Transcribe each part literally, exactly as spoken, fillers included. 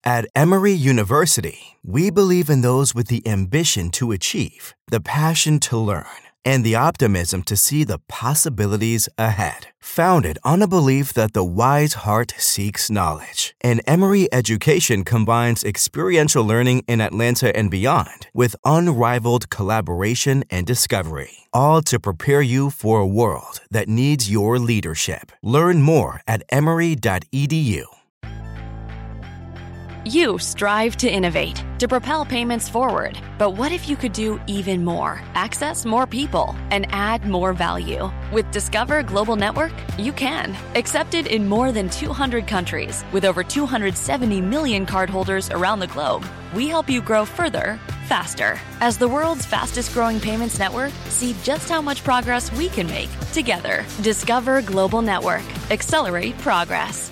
At Emory University, we believe in those with the ambition to achieve, the passion to learn, and the optimism to see the possibilities ahead. Founded on a belief that the wise heart seeks knowledge, and Emory education combines experiential learning in Atlanta and beyond with unrivaled collaboration and discovery, all to prepare you for a world that needs your leadership. Learn more at emory dot e d u. You strive to innovate, to propel payments forward. But what if you could do even more? Access more people and add more value. With Discover Global Network, you can. Accepted in more than two hundred countries, with over two hundred seventy million cardholders around the globe, we help you grow further, faster. As the world's fastest growing payments network, see just how much progress we can make together. Discover Global Network. Accelerate progress.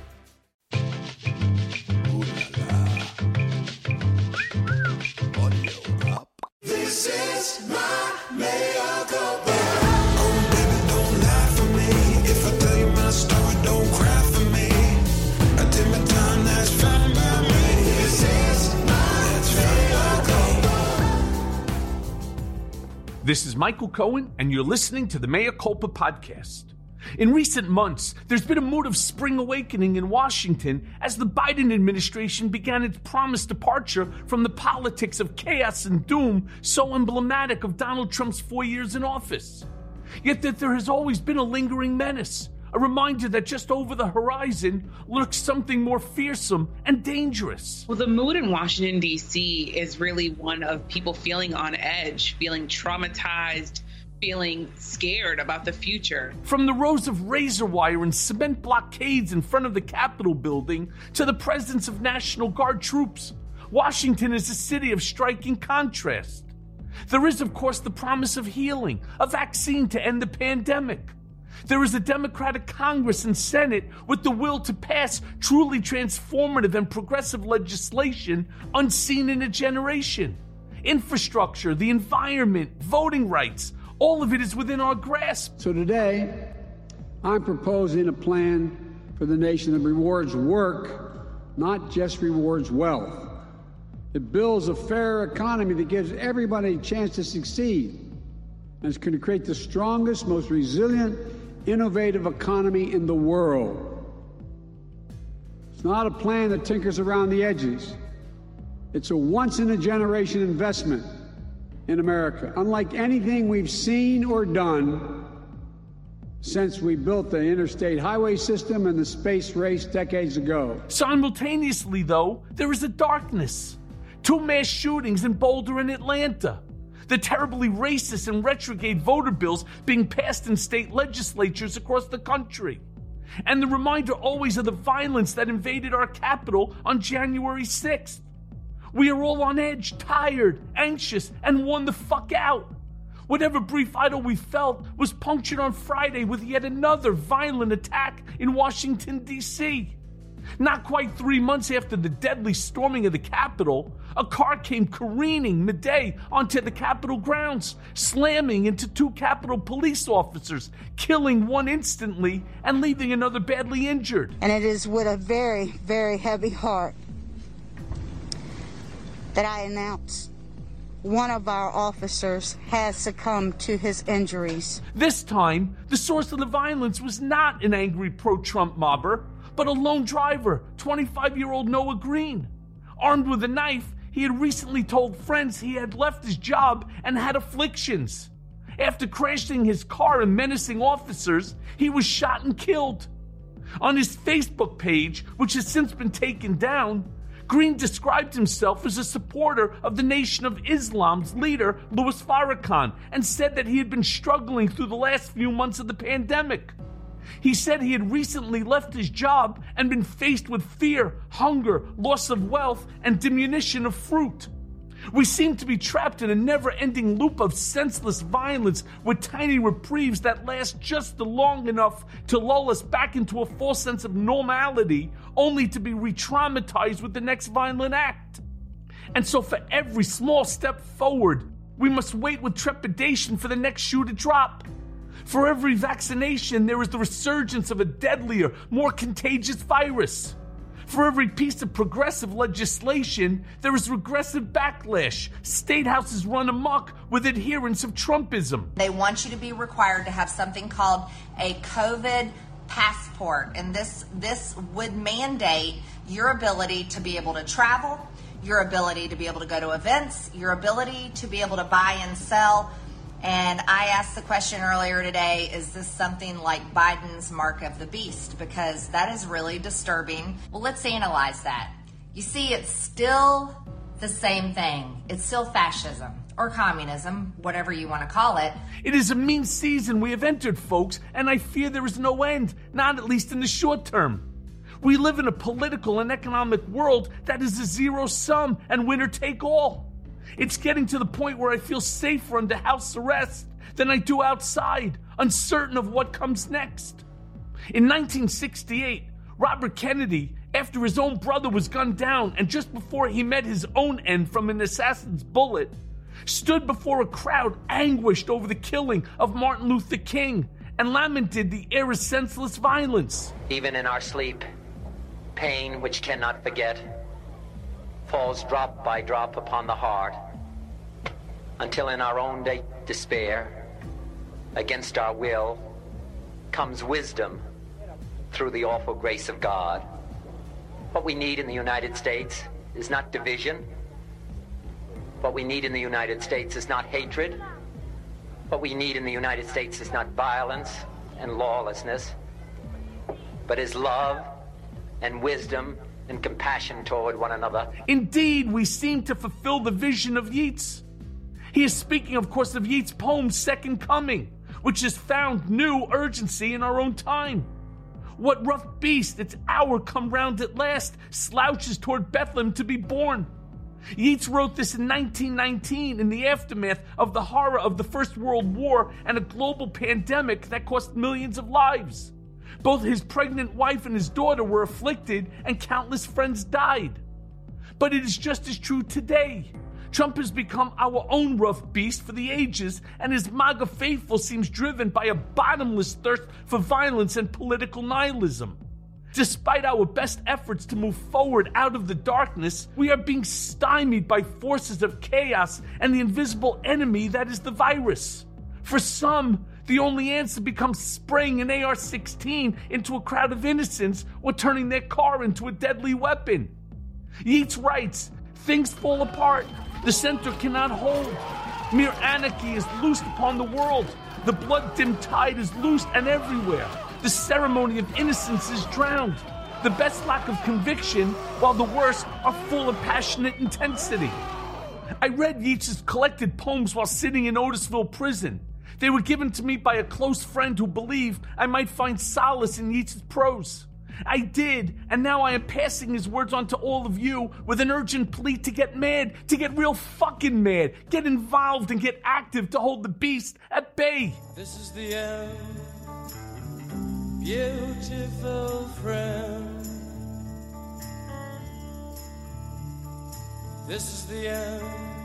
This is my mea culpa. Oh, baby, don't lie for me. If I tell you my story, don't cry for me. I did my time, that's fine by me. This is my mea culpa. This is Michael Cohen, and you're listening to the Mea Culpa podcast. In recent months, there's been a mood of spring awakening in Washington as the Biden administration began its promised departure from the politics of chaos and doom so emblematic of Donald Trump's four years in office. Yet that there has always been a lingering menace, a reminder that just over the horizon lurks something more fearsome and dangerous. Well, the mood in Washington, D C is really one of people feeling on edge, feeling traumatized, feeling scared about the future. From the rows of razor wire and cement blockades in front of the Capitol building to the presence of National Guard troops, Washington is a city of striking contrast. There is, of course, the promise of healing, a vaccine to end the pandemic. There is a Democratic Congress and Senate with the will to pass truly transformative and progressive legislation unseen in a generation. Infrastructure, the environment, voting rights, all of it is within our grasp. So today, I'm proposing a plan for the nation that rewards work, not just rewards wealth. It builds a fair economy that gives everybody a chance to succeed. And it's going to create the strongest, most resilient, innovative economy in the world. It's not a plan that tinkers around the edges. It's a once-in-a-generation investment in America, unlike anything we've seen or done since we built the interstate highway system and the space race decades ago. Simultaneously, though, there is a darkness. Two mass shootings in Boulder and Atlanta. The terribly racist and retrograde voter bills being passed in state legislatures across the country. And the reminder always of the violence that invaded our capital on January sixth. We are all on edge, tired, anxious, and worn the fuck out. Whatever brief idle we felt was punctured on Friday with yet another violent attack in Washington, D C. Not quite three months after the deadly storming of the Capitol, a car came careening midday onto the Capitol grounds, slamming into two Capitol police officers, killing one instantly and leaving another badly injured. And it is with a very, very heavy heart that I announce one of our officers has succumbed to his injuries. This time, the source of the violence was not an angry pro-Trump mobber, but a lone driver, twenty-five-year-old Noah Green. Armed with a knife, he had recently told friends he had left his job and had afflictions. After crashing his car and menacing officers, he was shot and killed. On his Facebook page, which has since been taken down, Green described himself as a supporter of the Nation of Islam's leader, Louis Farrakhan, and said that he had been struggling through the last few months of the pandemic. He said he had recently left his job and been faced with fear, hunger, loss of wealth, and diminution of fruit. We seem to be trapped in a never-ending loop of senseless violence with tiny reprieves that last just long enough to lull us back into a false sense of normality, only to be re-traumatized with the next violent act. And so for every small step forward, we must wait with trepidation for the next shoe to drop. For every vaccination, there is the resurgence of a deadlier, more contagious virus. For every piece of progressive legislation, there is regressive backlash. State houses run amok with adherents of Trumpism. They want you to be required to have something called a COVID passport, and this this would mandate your ability to be able to travel, your ability to be able to go to events, your ability to be able to buy and sell. And I asked the question earlier today, is this something like Biden's mark of the beast? Because that is really disturbing. Well, let's analyze that. You see, it's still the same thing. It's still fascism or communism, whatever you want to call it. It is a mean season we have entered, folks, and I fear there is no end, not at least in the short term. We live in a political and economic world that is a zero sum and winner take all. It's getting to the point where I feel safer under house arrest than I do outside, uncertain of what comes next. In nineteen sixty-eight, Robert Kennedy, after his own brother was gunned down and just before he met his own end from an assassin's bullet, stood before a crowd anguished over the killing of Martin Luther King and lamented the era's senseless violence. Even in our sleep, pain which cannot forget falls drop by drop upon the heart, until in our own day despair, against our will, comes wisdom through the awful grace of God. What we need in the United States is not division. What we need in the United States is not hatred. What we need in the United States is not violence and lawlessness, but is love and wisdom and compassion toward one another. Indeed, we seem to fulfill the vision of Yeats. He is speaking, of course, of Yeats' poem Second Coming, which has found new urgency in our own time. What rough beast, its hour come round at last, slouches toward Bethlehem to be born? Yeats wrote this in nineteen nineteen in the aftermath of the horror of the First World War and a global pandemic that cost millions of lives. Both his pregnant wife and his daughter were afflicted, and countless friends died. But it is just as true today. Trump has become our own rough beast for the ages, and his MAGA faithful seems driven by a bottomless thirst for violence and political nihilism. Despite our best efforts to move forward out of the darkness, we are being stymied by forces of chaos and the invisible enemy that is the virus. For some, the only answer becomes spraying an A R sixteen into a crowd of innocents or turning their car into a deadly weapon. Yeats writes, things fall apart. The center cannot hold. Mere anarchy is loosed upon the world. The blood-dimmed tide is loosed and everywhere. The ceremony of innocence is drowned. The best lack of conviction, while the worst are full of passionate intensity. I read Yeats' collected poems while sitting in Otisville prison. They were given to me by a close friend who believed I might find solace in Yeats' prose. I did, and now I am passing his words on to all of you with an urgent plea to get mad, to get real fucking mad, get involved and get active to hold the beast at bay. This is the end, beautiful friend. This is the end,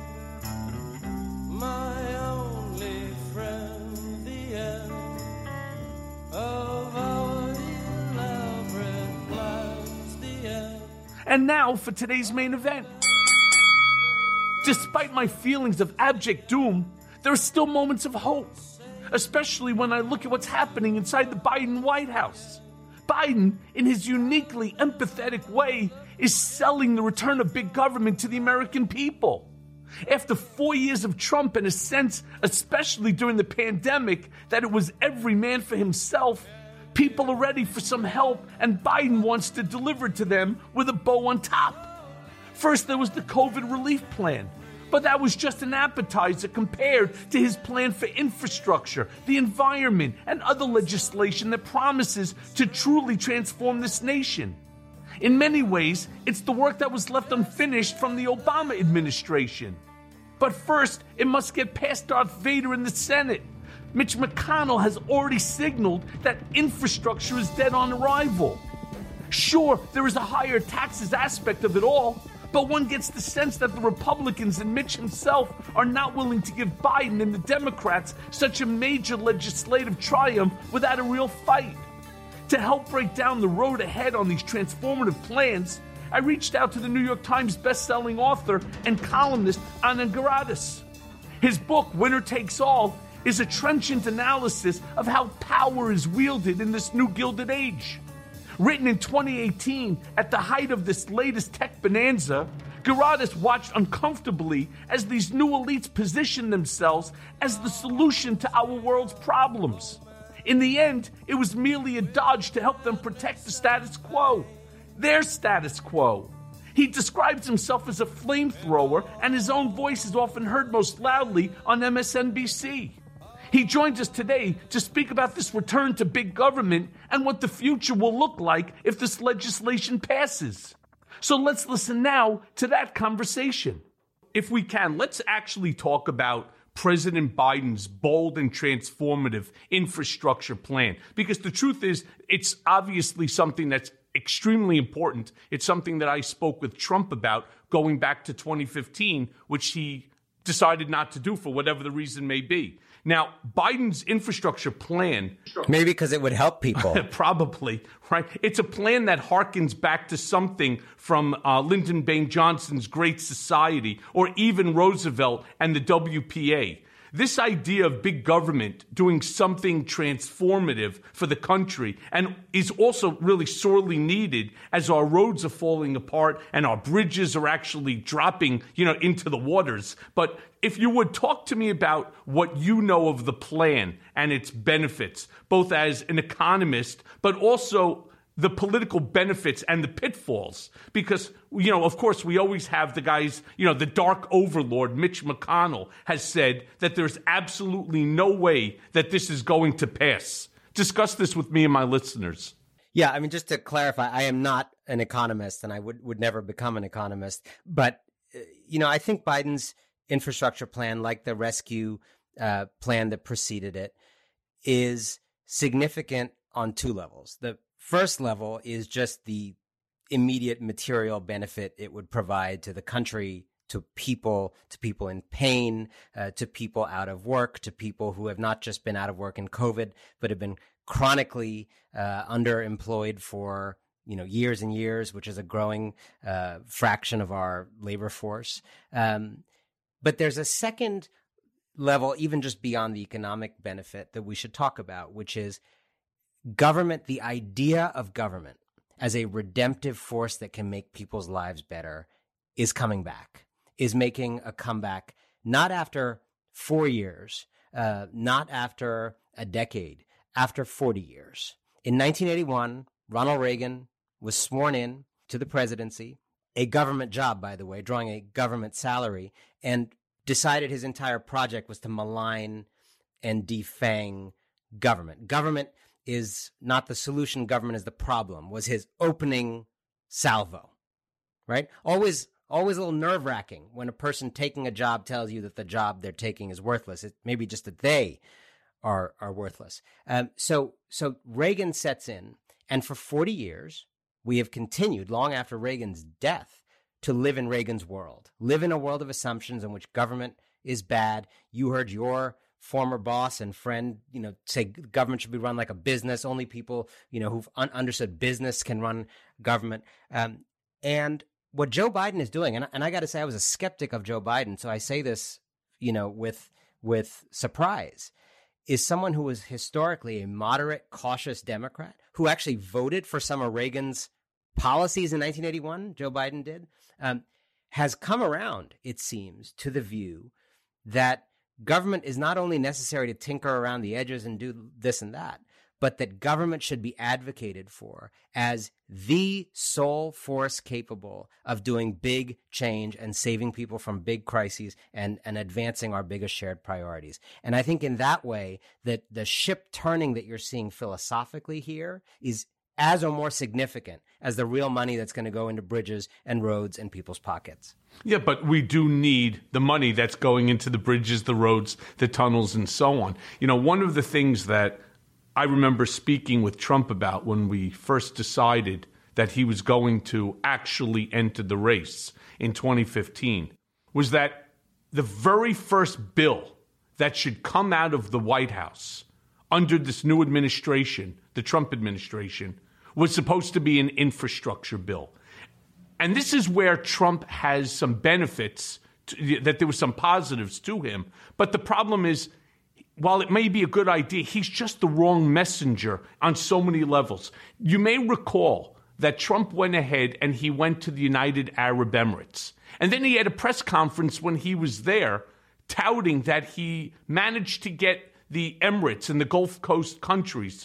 my only friend, the end of our elaborate plans, the end. And now for today's main event. Despite my feelings of abject doom, there are still moments of hope, especially when I look at what's happening inside the Biden White House. Biden, in his uniquely empathetic way, is selling the return of big government to the American people. After four years of Trump and a sense, especially during the pandemic, that it was every man for himself, people are ready for some help, and Biden wants to deliver it to them with a bow on top. First, there was the COVID relief plan, but that was just an appetizer compared to his plan for infrastructure, the environment, and other legislation that promises to truly transform this nation. In many ways, it's the work that was left unfinished from the Obama administration. But first, it must get past Darth Vader in the Senate. Mitch McConnell has already signaled that infrastructure is dead on arrival. Sure, there is a higher taxes aspect of it all, but one gets the sense that the Republicans and Mitch himself are not willing to give Biden and the Democrats such a major legislative triumph without a real fight. To help break down the road ahead on these transformative plans, I reached out to the New York Times best-selling author and columnist Anand Giridharadas. His book, Winner Takes All, is a trenchant analysis of how power is wielded in this new Gilded Age. Written in twenty eighteen, at the height of this latest tech bonanza, Giridharadas watched uncomfortably as these new elites positioned themselves as the solution to our world's problems. In the end, it was merely a dodge to help them protect the status quo. Their status quo. He describes himself as a flamethrower, and his own voice is often heard most loudly on M S N B C. He joins us today to speak about this return to big government and what the future will look like if this legislation passes. So let's listen now to that conversation. If we can, let's actually talk about President Biden's bold and transformative infrastructure plan. Because the truth is, it's obviously something that's extremely important. It's something that I spoke with Trump about going back to twenty fifteen, which he decided not to do for whatever the reason may be. Now, Biden's infrastructure plan... Maybe because it would help people. Probably, right? It's a plan that harkens back to something from uh, Lyndon Baines Johnson's Great Society, or even Roosevelt and the W P A. This idea of big government doing something transformative for the country and is also really sorely needed as our roads are falling apart and our bridges are actually dropping, you know, into the waters. But if you would talk to me about what you know of the plan and its benefits, both as an economist, but also the political benefits and the pitfalls, because, you know, of course, we always have the guys, you know, the dark overlord, Mitch McConnell, has said that there's absolutely no way that this is going to pass. Discuss this with me and my listeners. Yeah, I mean, just to clarify, I am not an economist, and I would, would never become an economist. But, you know, I think Biden's infrastructure plan, like the rescue uh, plan that preceded it, is significant on two levels. The first level is just the immediate material benefit it would provide to the country, to people, to people in pain, uh, to people out of work, to people who have not just been out of work in COVID, but have been chronically uh, underemployed for, you know, years and years, which is a growing uh, fraction of our labor force. Um, but there's a second level, even just beyond the economic benefit, that we should talk about, which is government, the idea of government as a redemptive force that can make people's lives better is coming back, is making a comeback, not after four years, uh, not after a decade, after forty years. In nineteen eighty-one, Ronald Reagan was sworn in to the presidency, a government job, by the way, drawing a government salary, and decided his entire project was to malign and defang government. Government is not the solution, government is the problem, was his opening salvo, right? Always always a little nerve-wracking when a person taking a job tells you that the job they're taking is worthless. It may be just that they are are worthless. Um, so so Reagan sets in, and for forty years, we have continued, long after Reagan's death, to live in Reagan's world, live in a world of assumptions in which government is bad. You heard your former boss and friend, you know, say government should be run like a business. Only people, you know, who've un- understood business can run government. Um, and what Joe Biden is doing, and, and I got to say, I was a skeptic of Joe Biden, so I say this, you know, with with surprise, is someone who was historically a moderate, cautious Democrat who actually voted for some of Reagan's policies in nineteen eighty-one. Joe Biden did, um, has come around, it seems, to the view that government is not only necessary to tinker around the edges and do this and that, but that government should be advocated for as the sole force capable of doing big change and saving people from big crises and, and advancing our biggest shared priorities. And I think in that way, that the ship turning that you're seeing philosophically here is as or more significant as the real money that's going to go into bridges and roads and people's pockets. Yeah, but we do need the money that's going into the bridges, the roads, the tunnels, and so on. You know, one of the things that I remember speaking with Trump about when we first decided that he was going to actually enter the race in twenty fifteen was that the very first bill that should come out of the White House under this new administration, the Trump administration, was supposed to be an infrastructure bill. And this is where Trump has some benefits, to, that there were some positives to him. But the problem is, while it may be a good idea, he's just the wrong messenger on so many levels. You may recall that Trump went ahead and he went to the United Arab Emirates. And then he had a press conference when he was there touting that he managed to get the Emirates and the Gulf Coast countries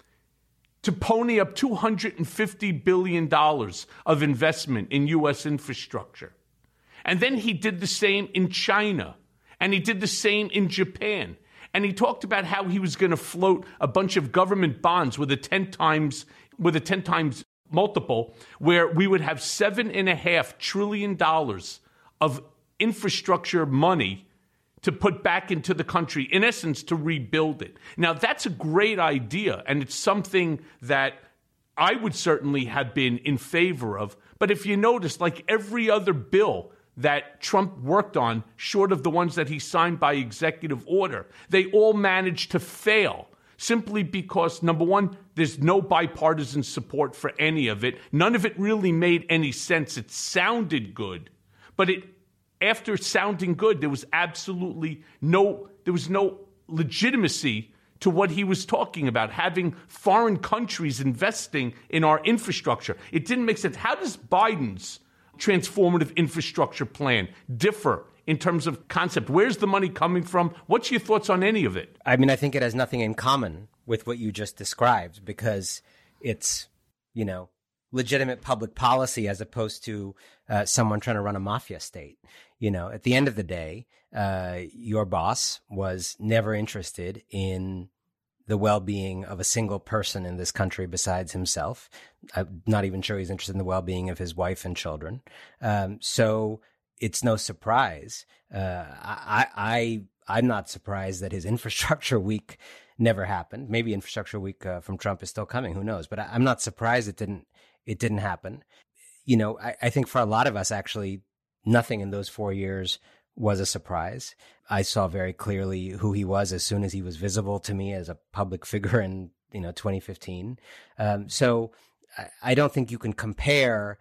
to pony up two hundred fifty billion dollars of investment in U S infrastructure. And then he did the same in China, and he did the same in Japan. And he talked about how he was going to float a bunch of government bonds with a ten times with a ten times multiple, where we would have seven and a half trillion dollars of infrastructure money to put back into the country, in essence, to rebuild it. Now, that's a great idea, and it's something that I would certainly have been in favor of. But if you notice, like every other bill that Trump worked on, short of the ones that he signed by executive order, they all managed to fail simply because, number one, there's no bipartisan support for any of it. None of it really made any sense. It sounded good, but it after sounding good, there was absolutely no, there was no legitimacy to what he was talking about, having foreign countries investing in our infrastructure. It didn't make sense. How does Biden's transformative infrastructure plan differ in terms of concept? Where's the money coming from? What's your thoughts on any of it? I mean, I think it has nothing in common with what you just described, because it's, you know, legitimate public policy as opposed to uh, someone trying to run a mafia state. You know, at the end of the day, uh, your boss was never interested in the well-being of a single person in this country besides himself. I'm not even sure he's interested in the well-being of his wife and children. Um, so it's no surprise. Uh, I, I, I'm not surprised that his infrastructure week never happened. Maybe infrastructure week uh, from Trump is still coming. Who knows? But I, I'm not surprised it didn't. It didn't happen. You know, I, I think for a lot of us, actually, nothing in those four years was a surprise. I saw very clearly who he was as soon as he was visible to me as a public figure in, you know, twenty fifteen. Um, so I, I don't think you can compare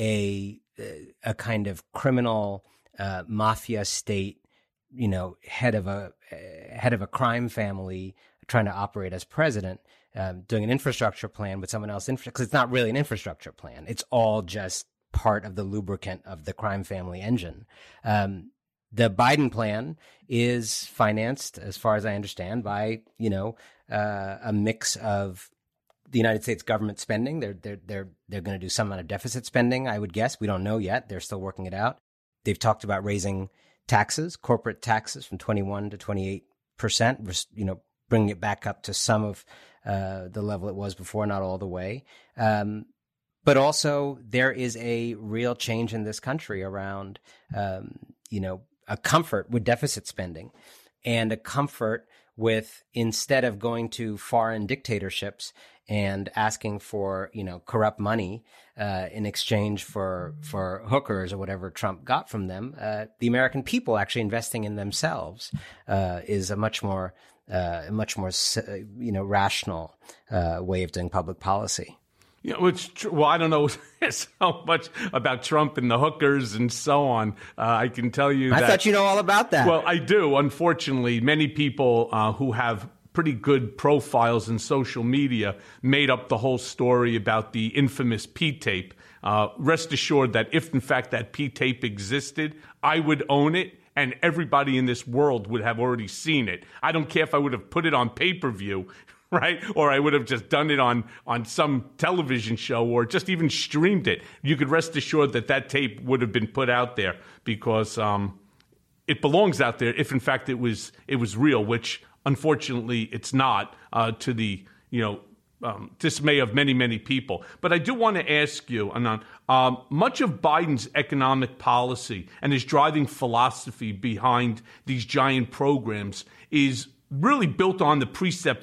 a a kind of criminal uh, mafia state, you know, head of a head of a crime family trying to operate as president, um, doing an infrastructure plan with someone else, because it's not really an infrastructure plan. It's all just part of the lubricant of the crime family engine. Um, the Biden plan is financed, as far as I understand, by, you know, uh, a mix of the United States government spending. They're they're they're they're going to do some amount of deficit spending, I would guess. We don't know yet. They're still working it out. They've talked about raising taxes, corporate taxes, from twenty-one to twenty-eight percent. You know, bringing it back up to some of uh, the level it was before, not all the way. Um, but also, there is a real change in this country around, um, you know, a comfort with deficit spending, and a comfort with, instead of going to foreign dictatorships and asking for, you know, corrupt money uh, in exchange for for hookers or whatever Trump got from them, uh, the American people actually investing in themselves uh, is a much more, uh, much more, you know, rational uh, way of doing public policy. You know, it's true. Well, I don't know so much about Trump and the hookers and so on. Uh, I can tell you I that. I thought you know all about that. Well, I do. Unfortunately, many people uh, who have pretty good profiles in social media made up the whole story about the infamous P-tape. Uh, rest assured that if, in fact, that P-tape existed, I would own it, and everybody in this world would have already seen it. I don't care if I would have put it on pay-per-view, right? Or I would have just done it on, on some television show, or just even streamed it. You could rest assured that that tape would have been put out there, because um, it belongs out there if, in fact, it was it was real, which unfortunately it's not, uh, to the you know um, dismay of many, many people. But I do want to ask you, Anand, um, much of Biden's economic policy and his driving philosophy behind these giant programs is really built on the precept that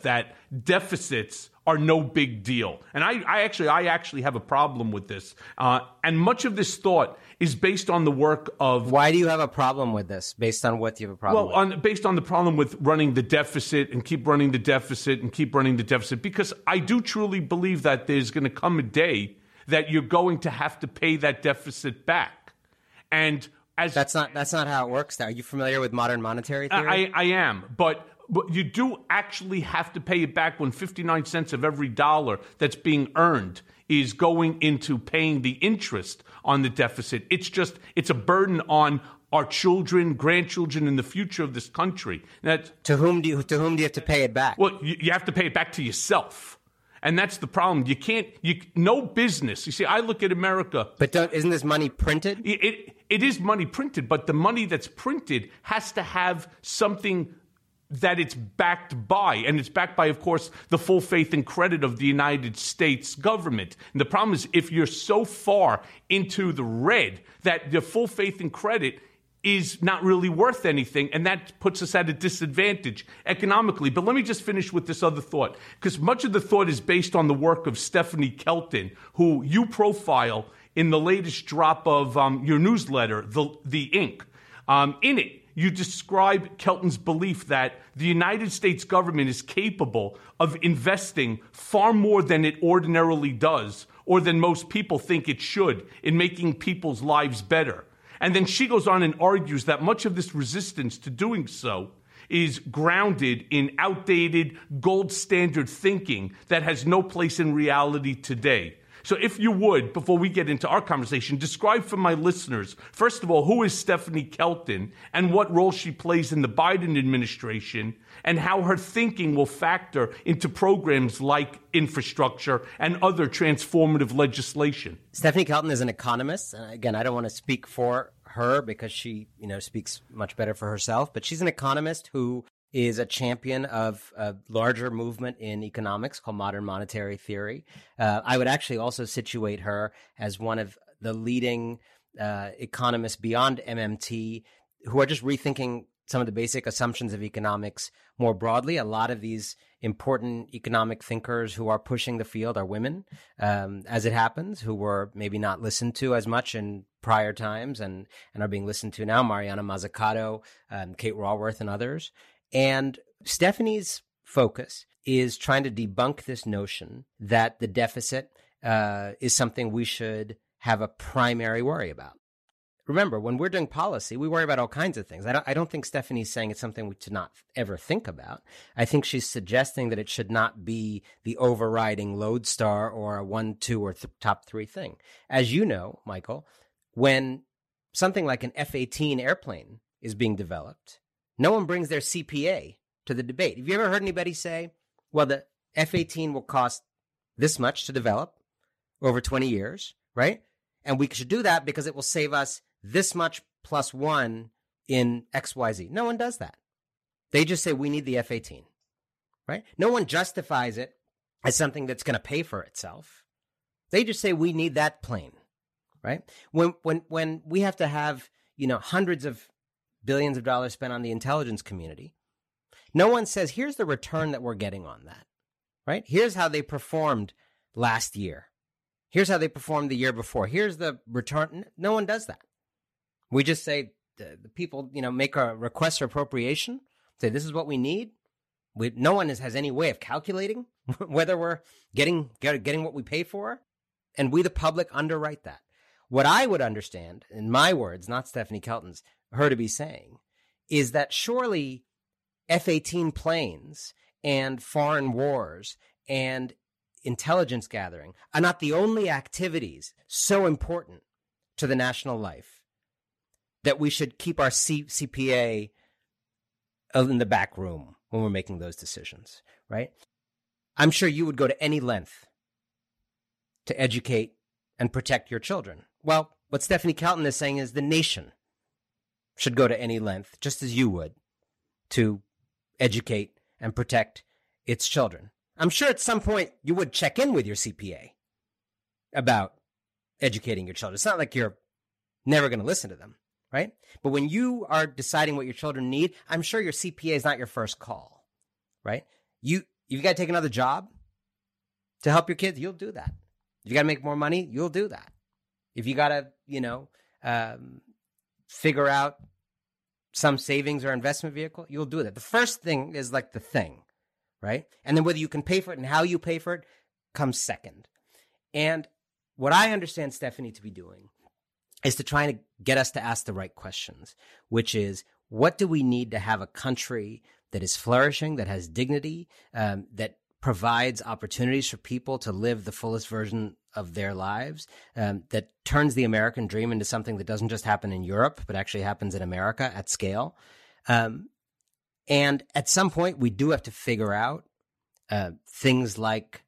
deficits are no big deal. And I, I actually I actually have a problem with this. Uh, and much of this thought is based on the work of... Why do you have a problem with this? Based on what do you have a problem well, with? on, based on the problem with running the deficit and keep running the deficit and keep running the deficit. Because I do truly believe that there's going to come a day that you're going to have to pay that deficit back. And as That's not, that's not how it works. Are you familiar with modern monetary theory? I, I am, but... But you do actually have to pay it back when fifty-nine cents of every dollar that's being earned is going into paying the interest on the deficit. It's just, it's a burden on our children, grandchildren, and the future of this country. That, to whom do you, to whom do you have to pay it back? Well, you, you have to pay it back to yourself. And that's the problem. You can't, you, no business. You see, I look at America. But don't, isn't this money printed? It, it, it is money printed, but the money that's printed has to have something that it's backed by. And it's backed by, of course, the full faith and credit of the United States government. And the problem is if you're so far into the red that the full faith and credit is not really worth anything, and that puts us at a disadvantage economically. But let me just finish with this other thought, because much of the thought is based on the work of Stephanie Kelton, who you profile in the latest drop of um, your newsletter, The, the Ink. Um, in it, you describe Kelton's belief that the United States government is capable of investing far more than it ordinarily does, or than most people think it should, in making people's lives better. And then she goes on and argues that much of this resistance to doing so is grounded in outdated, gold standard thinking that has no place in reality today. So if you would, before we get into our conversation, describe for my listeners, first of all, who is Stephanie Kelton and what role she plays in the Biden administration, and how her thinking will factor into programs like infrastructure and other transformative legislation. Stephanie Kelton is an economist. And again, I don't want to speak for her because she, you know, speaks much better for herself, but she's an economist who is a champion of a larger movement in economics called modern monetary theory. Uh, I would actually also situate her as one of the leading uh, economists beyond M M T who are just rethinking some of the basic assumptions of economics more broadly. A lot of these important economic thinkers who are pushing the field are women, um, as it happens, who were maybe not listened to as much in prior times and, and are being listened to now. Mariana Mazzucato, um, Kate Raworth, and others. And Stephanie's focus is trying to debunk this notion that the deficit uh, is something we should have a primary worry about. Remember, when we're doing policy, we worry about all kinds of things. I don't, I don't think Stephanie's saying it's something we should not ever think about. I think she's suggesting that it should not be the overriding lodestar or a one, two, or th- top three thing. As you know, Michael, when something like an F eighteen airplane is being developed, no one brings their C P A to the debate. Have you ever heard anybody say, well, the F eighteen will cost this much to develop over twenty years, right? And we should do that because it will save us this much plus one in X Y Z. No one does that. They just say we need the F eighteen, right? No one justifies it as something that's going to pay for itself. They just say we need that plane, right? When when when we have to have, you know, hundreds of billions of dollars spent on the intelligence community, no one says, here's the return that we're getting on that, right? Here's how they performed last year. Here's how they performed the year before. Here's the return. No one does that. We just say, the, the people, you know, make a request for appropriation, say, this is what we need. We, no one is, has any way of calculating whether we're getting, get, getting what we pay for. And we, the public, underwrite that. What I would understand, in my words, not Stephanie Kelton's, her to be saying, is that surely F eighteen planes and foreign wars and intelligence gathering are not the only activities so important to the national life that we should keep our C- CPA in the back room when we're making those decisions, right? I'm sure you would go to any length to educate and protect your children. Well, what Stephanie Kelton is saying is the nation should go to any length, just as you would, to educate and protect its children. I'm sure at some point you would check in with your C P A about educating your children. It's not like you're never going to listen to them, right? But when you are deciding what your children need, I'm sure your C P A is not your first call, right? You If you got to take another job to help your kids, you'll do that. If you got to make more money, you'll do that. If you got to, you know, um, figure out some savings or investment vehicle, you'll do that. The first thing is like the thing, right? And then whether you can pay for it and how you pay for it comes second. And what I understand Stephanie to be doing is to try to get us to ask the right questions, which is, what do we need to have a country that is flourishing, that has dignity, um, that provides opportunities for people to live the fullest version of their lives, um, that turns the American dream into something that doesn't just happen in Europe, but actually happens in America at scale. Um, and at some point, we do have to figure out uh, things like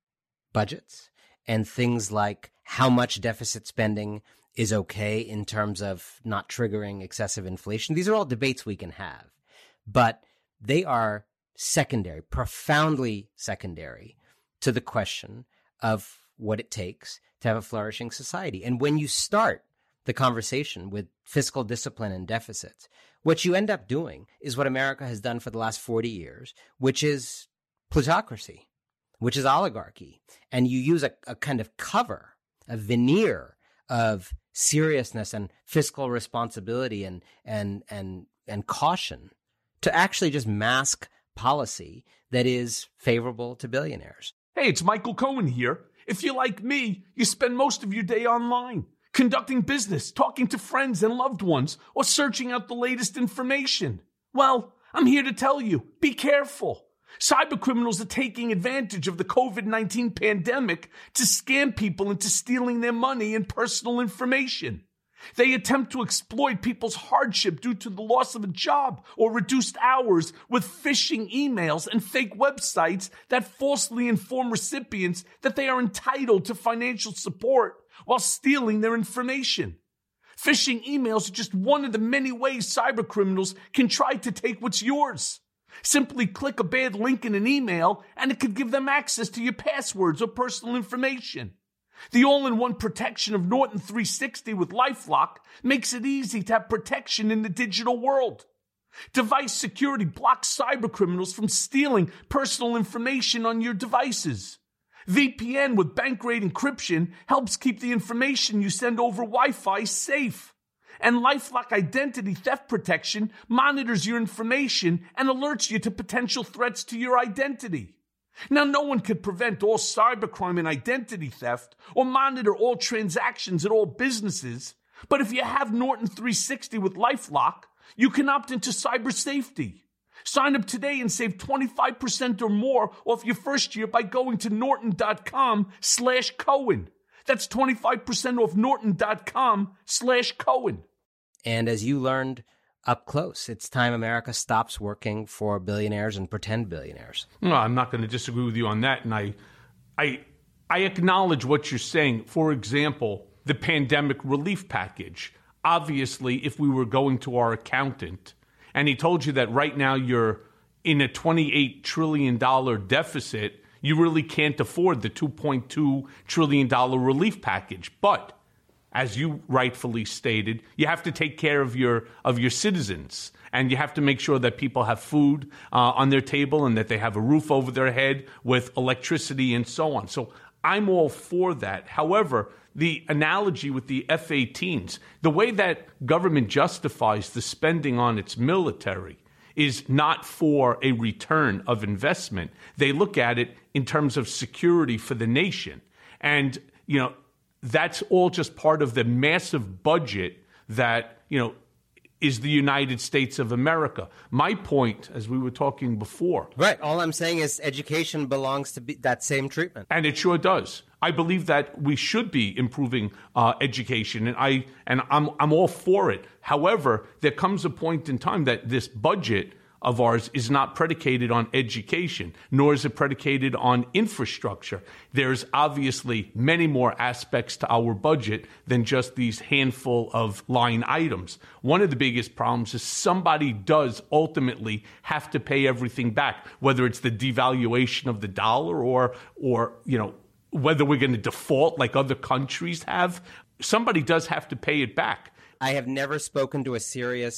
budgets and things like how much deficit spending is okay in terms of not triggering excessive inflation. These are all debates we can have, but they are secondary, profoundly secondary to the question of what it takes to have a flourishing society. And when you start the conversation with fiscal discipline and deficits, what you end up doing is what America has done for the last forty years, which is plutocracy, which is oligarchy. And you use a, a kind of cover, a veneer of seriousness and fiscal responsibility and and and and caution to actually just mask policy that is favorable to billionaires. Hey, it's Michael Cohen here. If you're like me, you spend most of your day online, conducting business, talking to friends and loved ones, or searching out the latest information. Well, I'm here to tell you, be careful. Cybercriminals are taking advantage of the covid nineteen pandemic to scam people into stealing their money and personal information. They attempt to exploit people's hardship due to the loss of a job or reduced hours with phishing emails and fake websites that falsely inform recipients that they are entitled to financial support while stealing their information. Phishing emails are just one of the many ways cybercriminals can try to take what's yours. Simply click a bad link in an email and it could give them access to your passwords or personal information. The all-in-one protection of Norton three sixty with LifeLock makes it easy to have protection in the digital world. Device security blocks cybercriminals from stealing personal information on your devices. V P N with bank-grade encryption helps keep the information you send over Wi-Fi safe. And LifeLock Identity Theft Protection monitors your information and alerts you to potential threats to your identity. Now, no one could prevent all cybercrime and identity theft or monitor all transactions at all businesses, but if you have Norton three sixty with LifeLock, you can opt into cyber safety. Sign up today and save twenty-five percent or more off your first year by going to norton.com slash Cohen. That's twenty-five percent off norton.com slash Cohen. And as you learned up close, it's time America stops working for billionaires and pretend billionaires. No, I'm not going to disagree with you on that. And I, I, I acknowledge what you're saying. For example, the pandemic relief package. Obviously, if we were going to our accountant and he told you that right now you're in a twenty-eight trillion dollars deficit, you really can't afford the two point two trillion dollars relief package. But as you rightfully stated, you have to take care of your of your citizens, and you have to make sure that people have food uh, on their table and that they have a roof over their head with electricity and so on. So I'm all for that. However, the analogy with the F eighteens, the way that government justifies the spending on its military is not for a return of investment. They look at it in terms of security for the nation. And, you know, that's all just part of the massive budget that, you know, is the United States of America. My point, as we were talking before. Right. All I'm saying is education belongs to be that same treatment. And it sure does. I believe that we should be improving uh, education, and I and I'm I'm all for it. However, there comes a point in time that this budget of ours is not predicated on education, nor is it predicated on infrastructure. There's obviously many more aspects to our budget than just these handful of line items. One of the biggest problems is somebody does ultimately have to pay everything back, whether it's the devaluation of the dollar or, or you know, whether we're going to default like other countries have. Somebody does have to pay it back. I have never spoken to a serious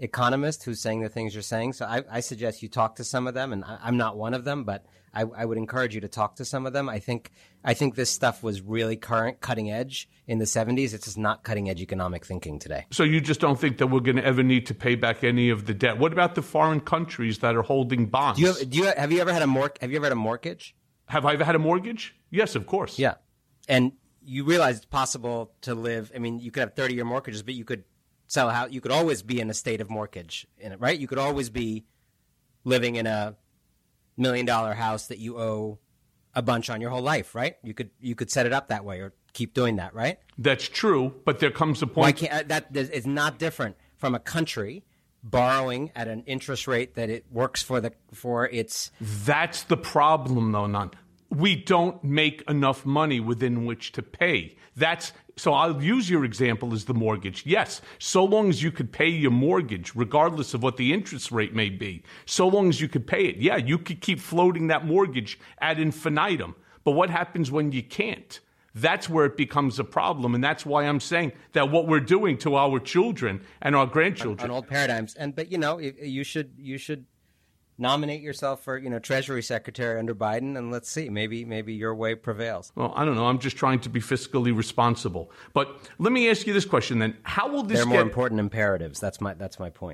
economist who's saying the things you're saying. So I, I suggest you talk to some of them, and I, I'm not one of them, but I, I would encourage you to talk to some of them. I think I think this stuff was really current, cutting edge in the seventies. It's just not cutting edge economic thinking today. So you just don't think that we're going to ever need to pay back any of the debt? What about the foreign countries that are holding bonds? Do you have, do you, have you ever had a mor- Have you ever had a mortgage? Have I ever had a mortgage? Yes, of course. Yeah, and you realize it's possible to live. I mean, you could have thirty-year mortgages, but you could sell a house. You could always be in a state of mortgage in it, right? You could always be living in a million dollar house that you owe a bunch on your whole life, right? You could you could set it up that way or keep doing that, right? That's true, but there comes a point. Why can't, that is not different from a country borrowing at an interest rate that it works for the for its. That's the problem, though, Nan. We don't make enough money within which to pay. That's so I'll use your example as the mortgage. Yes, so long as you could pay your mortgage, regardless of what the interest rate may be, so long as you could pay it, yeah, you could keep floating that mortgage ad infinitum. But what happens when you can't? That's where it becomes a problem, and that's why I'm saying that what we're doing to our children and our grandchildren on, on old paradigms. And but you know, you should you should. nominate yourself for, you know, Treasury Secretary under Biden, and let's see, maybe maybe your way prevails. Well, I don't know. I'm just trying to be fiscally responsible. But let me ask you this question then: how will this? There are get... more important imperatives. That's my that's my point.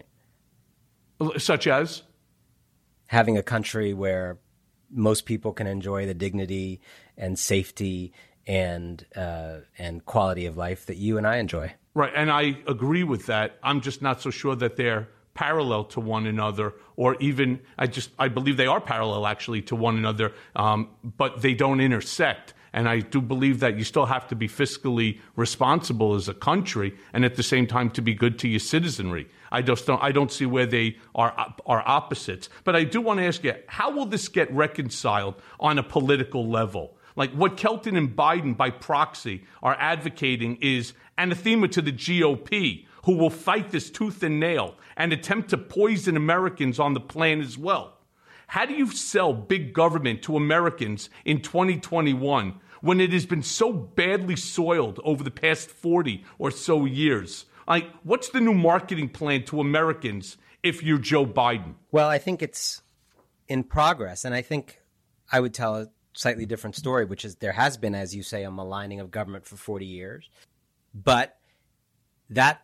Such as having a country where most people can enjoy the dignity and safety and uh, and quality of life that you and I enjoy. Right, and I agree with that. I'm just not so sure that they're parallel to one another, or even I just I believe they are parallel actually to one another, um, but they don't intersect. And I do believe that you still have to be fiscally responsible as a country, and at the same time to be good to your citizenry. I just don't I don't see where they are are opposites. But I do want to ask you, how will this get reconciled on a political level? Like what Kelton and Biden by proxy are advocating is anathema to the G O P, who will fight this tooth and nail and attempt to poison Americans on the plan as well. How do you sell big government to Americans in twenty twenty-one when it has been so badly soiled over the past forty or so years? Like, what's the new marketing plan to Americans if you're Joe Biden? Well, I think it's in progress, and I think I would tell a slightly different story, which is there has been, as you say, a maligning of government for forty years, but that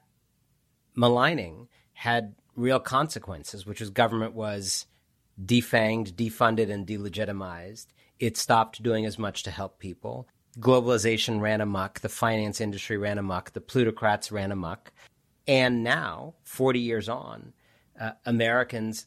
maligning had real consequences, which was government was defanged, defunded, and delegitimized. It stopped doing as much to help people. Globalization ran amok. The finance industry ran amok. The plutocrats ran amok. And now, forty years on, uh, Americans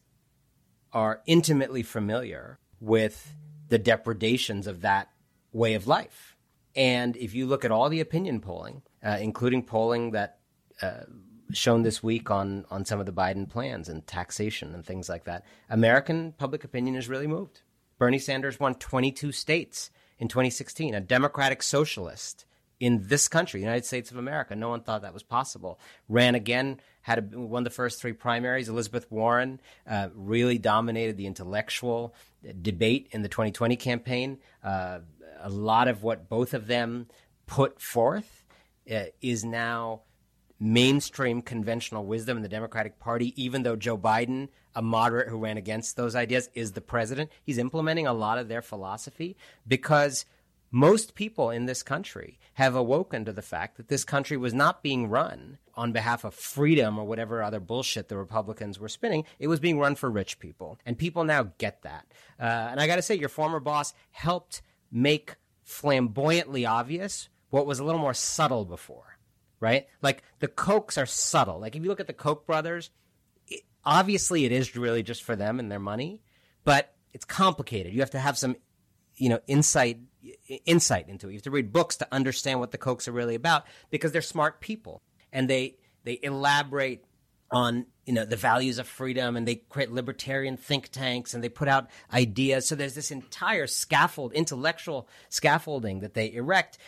are intimately familiar with the depredations of that way of life. And if you look at all the opinion polling, uh, including polling that uh, shown this week on, on some of the Biden plans and taxation and things like that, American public opinion has really moved. Bernie Sanders won twenty-two states in twenty sixteen, a democratic socialist in this country, the United States of America. No one thought that was possible. Ran again, had a, won the first three primaries. Elizabeth Warren uh, really dominated the intellectual debate in the twenty twenty campaign. Uh, a lot of what both of them put forth uh, is now mainstream conventional wisdom in the Democratic Party, even though Joe Biden, a moderate who ran against those ideas, is the president. He's implementing a lot of their philosophy because most people in this country have awoken to the fact that this country was not being run on behalf of freedom or whatever other bullshit the Republicans were spinning. It was being run for rich people. And people now get that. Uh, and I got to say, your former boss helped make flamboyantly obvious what was a little more subtle before, right? Like the Kochs are subtle. Like if you look at the Koch brothers, it, obviously it is really just for them and their money, but it's complicated. You have to have some, you know, insight insight into it. You have to read books to understand what the Kochs are really about because they're smart people and they they elaborate on, you know, the values of freedom, and they create libertarian think tanks and they put out ideas. So there's this entire scaffold, intellectual scaffolding that they erect,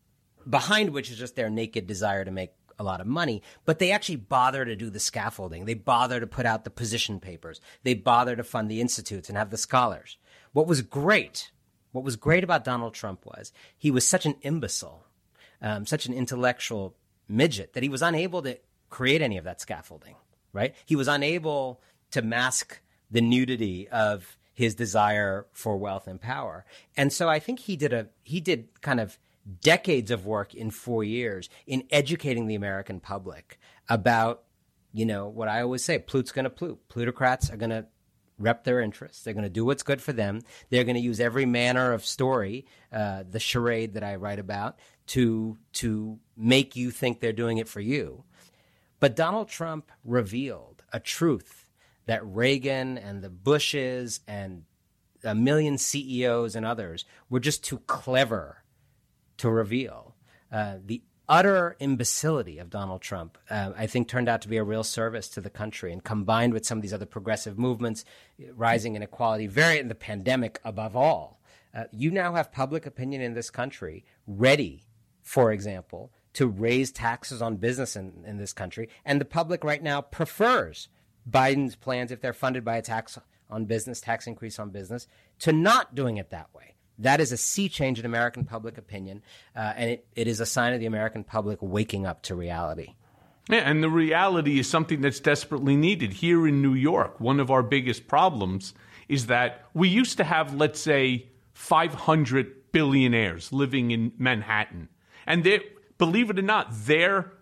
behind which is just their naked desire to make a lot of money. But they actually bother to do the scaffolding. They bother to put out the position papers. They bother to fund the institutes and have the scholars. What was great, what was great about Donald Trump was he was such an imbecile, um, such an intellectual midget that he was unable to create any of that scaffolding. right? He was unable to mask the nudity of his desire for wealth and power. And so I think he did a he did kind of decades of work in four years in educating the American public about, you know, what I always say, plut's going to plut. Plutocrats are going to rep their interests. They're going to do what's good for them. They're going to use every manner of story, uh, the charade that I write about, to to make you think they're doing it for you. But Donald Trump revealed a truth that Reagan and the Bushes and a million C E Os and others were just too clever to reveal. Uh, the utter imbecility of Donald Trump, uh, I think, turned out to be a real service to the country. And combined with some of these other progressive movements, rising inequality, very in the pandemic above all, uh, you now have public opinion in this country ready, for example, to raise taxes on business in, in this country. And the public right now prefers Biden's plans, if they're funded by a tax on business, tax increase on business, to not doing it that way. That is a sea change in American public opinion, uh, and it, it is a sign of the American public waking up to reality. Yeah, and the reality is something that's desperately needed. Here in New York, one of our biggest problems is that we used to have, let's say, five hundred billionaires living in Manhattan. And they, believe it or not, their,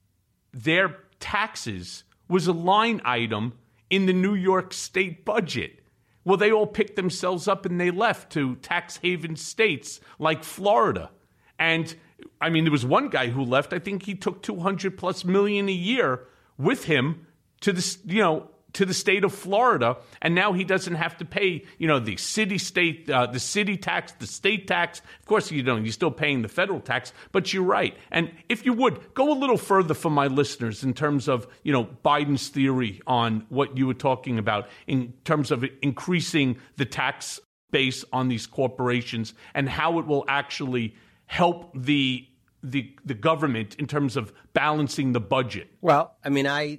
their taxes was a line item in the New York state budget. Well, they all picked themselves up and they left to tax haven states like Florida. And I mean, there was one guy who left. I think he took two hundred plus million a year with him to the, you know, to the state of Florida. And now he doesn't have to pay, you know, the city state, uh, the city tax, the state tax. Of course, you don't, you're still paying the federal tax, but you're right. And if you would go a little further for my listeners in terms of, you know, Biden's theory on what you were talking about in terms of increasing the tax base on these corporations and how it will actually help the the the government in terms of balancing the budget. Well, I mean, I,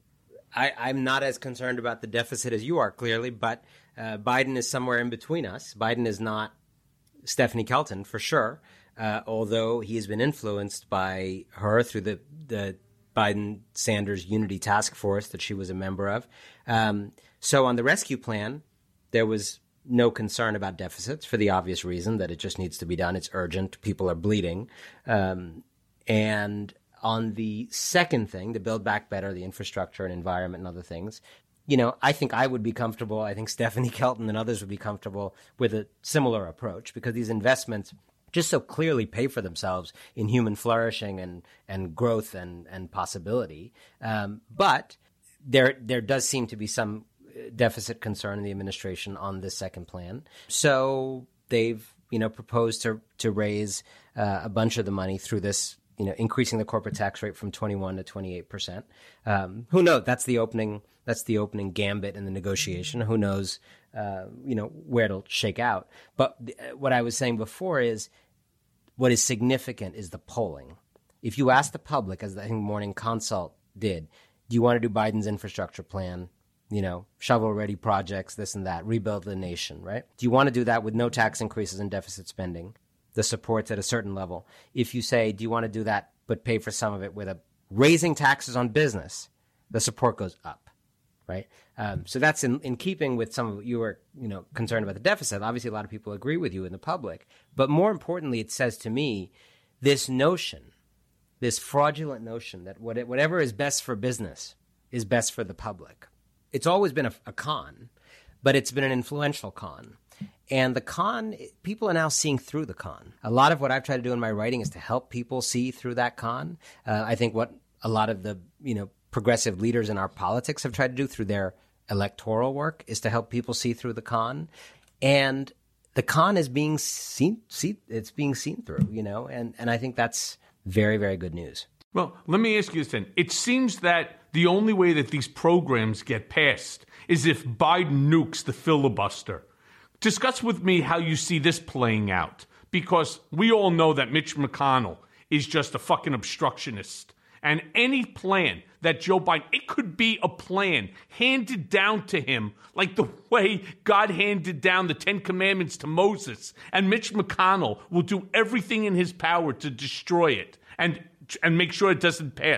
I I'm not as concerned about the deficit as you are, clearly, but uh, Biden is somewhere in between us. Biden is not Stephanie Kelton, for sure, uh, although he has been influenced by her through the the Biden-Sanders Unity Task Force that she was a member of. Um, so on the rescue plan, there was no concern about deficits for the obvious reason that it just needs to be done. It's urgent. People are bleeding. Um, and on the second thing, the Build Back Better, the infrastructure and environment and other things, you know, I think I would be comfortable. I think Stephanie Kelton and others would be comfortable with a similar approach because these investments just so clearly pay for themselves in human flourishing and, and growth and, and possibility. Um, but there there does seem to be some deficit concern in the administration on this second plan. So they've, you know, proposed to to raise uh, a bunch of the money through this, you know, increasing the corporate tax rate from twenty-one to twenty-eight percent. Um, who knows? That's the opening. That's the opening gambit in the negotiation. Who knows, uh, you know, where it'll shake out. But th- what I was saying before is what is significant is the polling. If you ask the public, as I think Morning Consult did, do you want to do Biden's infrastructure plan? You know, shovel-ready projects, this and that, rebuild the nation, right? Do you want to do that with no tax increases and deficit spending, the supports at a certain level? If you say, do you want to do that but pay for some of it with a raising taxes on business, the support goes up, right? Um, so that's in, in keeping with some of what you were, you know, concerned about the deficit. Obviously, a lot of people agree with you in the public. But more importantly, it says to me, this notion, this fraudulent notion that what, whatever is best for business is best for the public. It's always been a, a con, but it's been an influential con. And the con, people are now seeing through the con. A lot of what I've tried to do in my writing is to help people see through that con. Uh, I think what a lot of the, you know, progressive leaders in our politics have tried to do through their electoral work is to help people see through the con. And the con is being seen, see, it's being seen through, you know, and, and I think that's very, very good news. Well, let me ask you this then. It seems that the only way that these programs get passed is if Biden nukes the filibuster. Discuss with me how you see this playing out, because we all know that Mitch McConnell is just a fucking obstructionist. And any plan that Joe Biden, it could be a plan handed down to him like the way God handed down the Ten Commandments to Moses. And Mitch McConnell will do everything in his power to destroy it and and make sure it doesn't pass.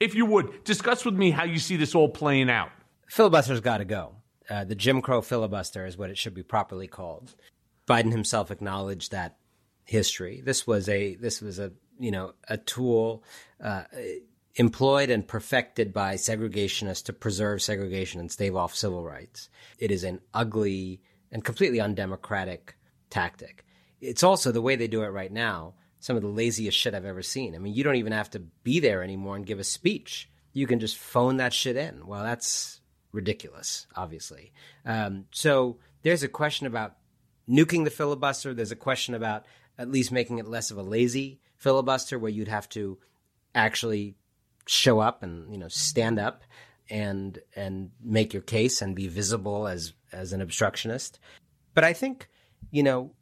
If you would, discuss with me how you see this all playing out. Filibuster's got to go. Uh, the Jim Crow filibuster is what it should be properly called. Biden himself acknowledged that history. This was a this was a you know a tool uh, employed and perfected by segregationists to preserve segregation and stave off civil rights. It is an ugly and completely undemocratic tactic. It's also the way they do it right now, some of the laziest shit I've ever seen. I mean, you don't even have to be there anymore and give a speech. You can just phone that shit in. Well, that's ridiculous, obviously. Um, so there's a question about nuking the filibuster. There's a question about at least making it less of a lazy filibuster where you'd have to actually show up and, you know, stand up and and make your case and be visible as as an obstructionist. But I think, you know,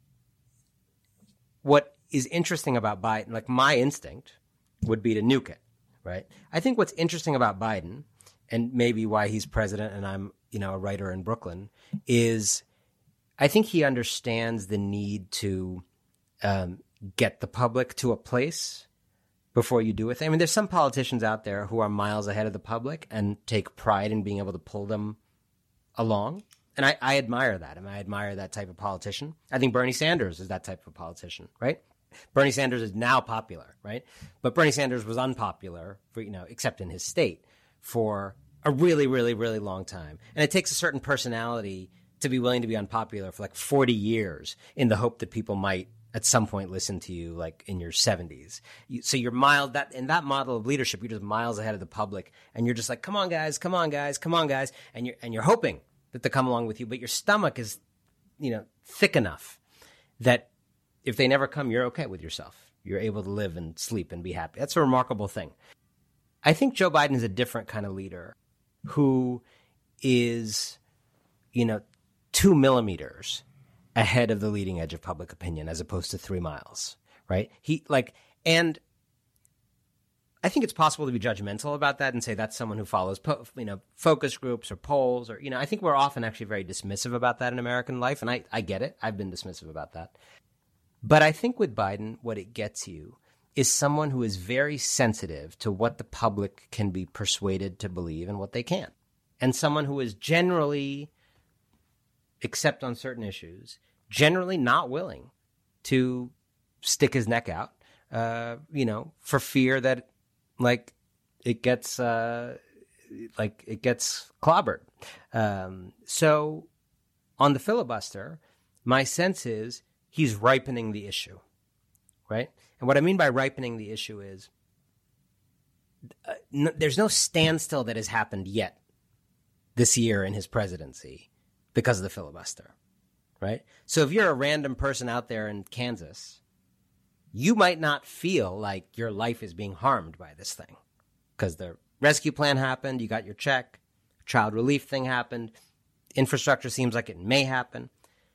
what is interesting about Biden, like my instinct would be to nuke it, right? I think what's interesting about Biden, and maybe why he's president and I'm, you know, a writer in Brooklyn, is I think he understands the need to um, get the public to a place before you do a thing. I mean, there's some politicians out there who are miles ahead of the public and take pride in being able to pull them along. And I, I admire that. I mean, I admire that type of politician. I think Bernie Sanders is that type of politician, right? Bernie Sanders is now popular, right? But Bernie Sanders was unpopular, for, you know, except in his state, for a really, really, really long time. And it takes a certain personality to be willing to be unpopular for like forty years in the hope that people might at some point listen to you like in your seventies. You, so you're mild that in that model of leadership, you're just miles ahead of the public and you're just like, come on guys, come on guys, come on guys. And you're, and you're hoping that they come along with you, but your stomach is, you know, thick enough that if they never come, you're okay with yourself. You're able to live and sleep and be happy. That's a remarkable thing. I think Joe Biden is a different kind of leader who is, you know, two millimeters ahead of the leading edge of public opinion as opposed to three miles, right? He like, and I think it's possible to be judgmental about that and say that's someone who follows, po- you know, focus groups or polls or, you know, I think we're often actually very dismissive about that in American life. And I, I get it. I've been dismissive about that. But I think with Biden, what it gets you is someone who is very sensitive to what the public can be persuaded to believe and what they can't. And someone who is generally, except on certain issues, generally not willing to stick his neck out, uh, you know, for fear that, like, it gets, uh, like, it gets clobbered. Um, so on the filibuster, my sense is he's ripening the issue, right? And what I mean by ripening the issue is uh, n- there's no standstill that has happened yet this year in his presidency because of the filibuster, right? So if you're a random person out there in Kansas, you might not feel like your life is being harmed by this thing because the rescue plan happened, you got your check, child relief thing happened, infrastructure seems like it may happen.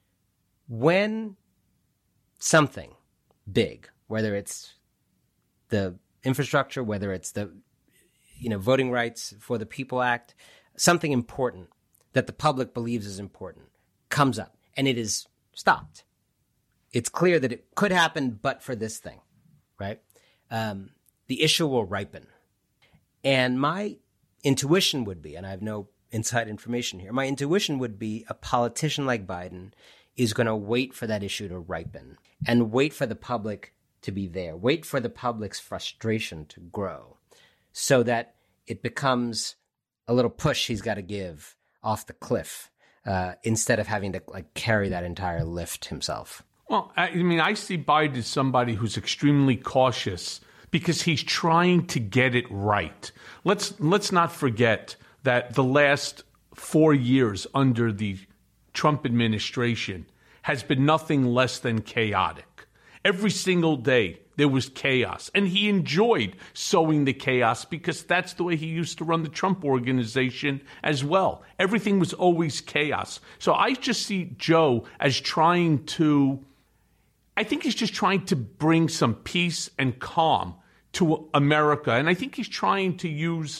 When something big, whether it's the infrastructure, whether it's the, you know, Voting Rights for the People Act, something important that the public believes is important comes up and it is stopped. It's clear that it could happen, but for this thing, right? Um, the issue will ripen. And my intuition would be, and I have no inside information here, my intuition would be a politician like Biden is going to wait for that issue to ripen and wait for the public to be there, wait for the public's frustration to grow so that it becomes a little push he's got to give off the cliff uh, instead of having to like carry that entire lift himself. Well, I mean, I see Biden as somebody who's extremely cautious because he's trying to get it right. Let's let's not forget that the last four years under the Trump administration has been nothing less than chaotic. Every single day there was chaos, and he enjoyed sowing the chaos because that's the way he used to run the Trump organization as well. Everything was always chaos. So I just see Joe as trying to, I think he's just trying to bring some peace and calm to America. And I think he's trying to use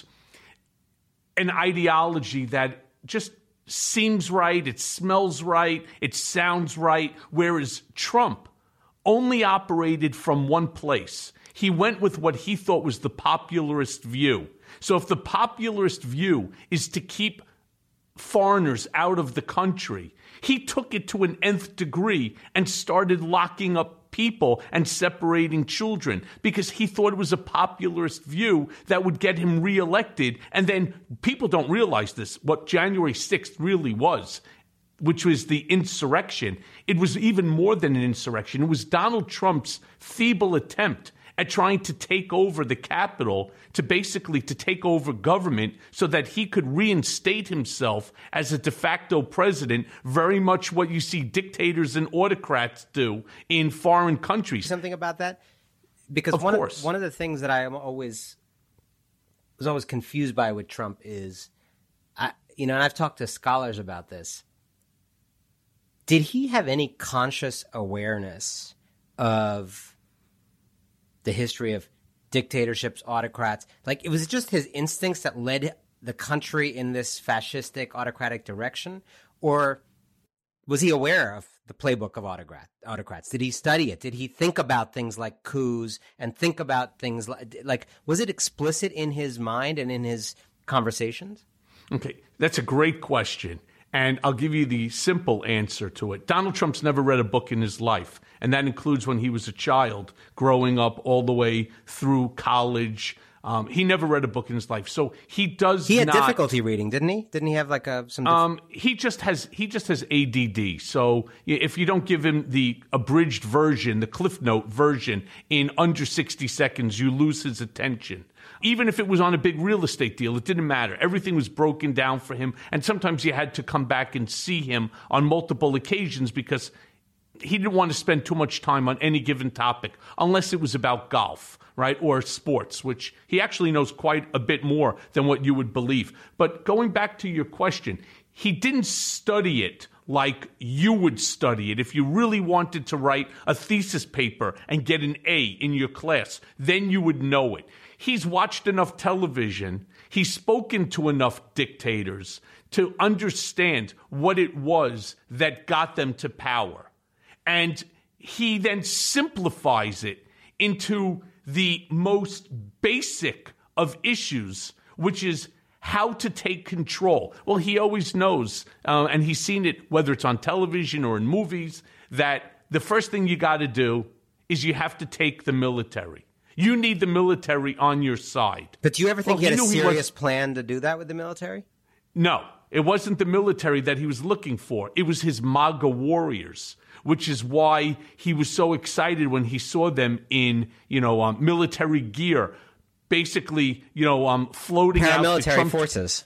an ideology that just seems right, it smells right, it sounds right, whereas Trump only operated from one place. He went with what he thought was the popularist view. So if the popularist view is to keep foreigners out of the country, he took it to an nth degree and started locking up people and separating children because he thought it was a popularist view that would get him reelected. And then people don't realize this, what January sixth really was, which was the insurrection. It was even more than an insurrection. It was Donald Trump's feeble attempt at trying to take over the Capitol, to basically to take over government so that he could reinstate himself as a de facto president, very much what you see dictators and autocrats do in foreign countries. Something about that? Because of one, course. Of, one of the things that I am always was always confused by with Trump is, I, you know, and I've talked to scholars about this. Did he have any conscious awareness of the history of dictatorships, autocrats? Like, it was just his instincts that led the country in this fascistic, autocratic direction? Or was he aware of the playbook of autocrat, autocrats? Did he study it? Did he think about things like coups and think about things like, like, was it explicit in his mind and in his conversations? Okay, that's a great question. And I'll give you the simple answer to it. Donald Trump's never read a book in his life, and that includes when he was a child, growing up all the way through college. Um, he never read a book in his life, so he does. He had not, difficulty reading, didn't he? Didn't he have like a some? Dif- um, he just has he just has A D D. So if you don't give him the abridged version, the Cliff Note version, in under sixty seconds, you lose his attention. Even if it was on a big real estate deal, it didn't matter. Everything was broken down for him. And sometimes you had to come back and see him on multiple occasions because he didn't want to spend too much time on any given topic unless it was about golf, right, or sports, which he actually knows quite a bit more than what you would believe. But going back to your question, he didn't study it like you would study it. If you really wanted to write a thesis paper and get an A in your class, then you would know it. He's watched enough television, he's spoken to enough dictators to understand what it was that got them to power. And he then simplifies it into the most basic of issues, which is how to take control. Well, he always knows, uh, and he's seen it, whether it's on television or in movies, that the first thing you got to do is you have to take the military. You need the military on your side. But do you ever think well, he had he a serious was... plan to do that with the military? No, it wasn't the military that he was looking for. It was his MAGA warriors, which is why he was so excited when he saw them in, you know, um, military gear, basically, you know, um, floating out the paramilitary Trump forces.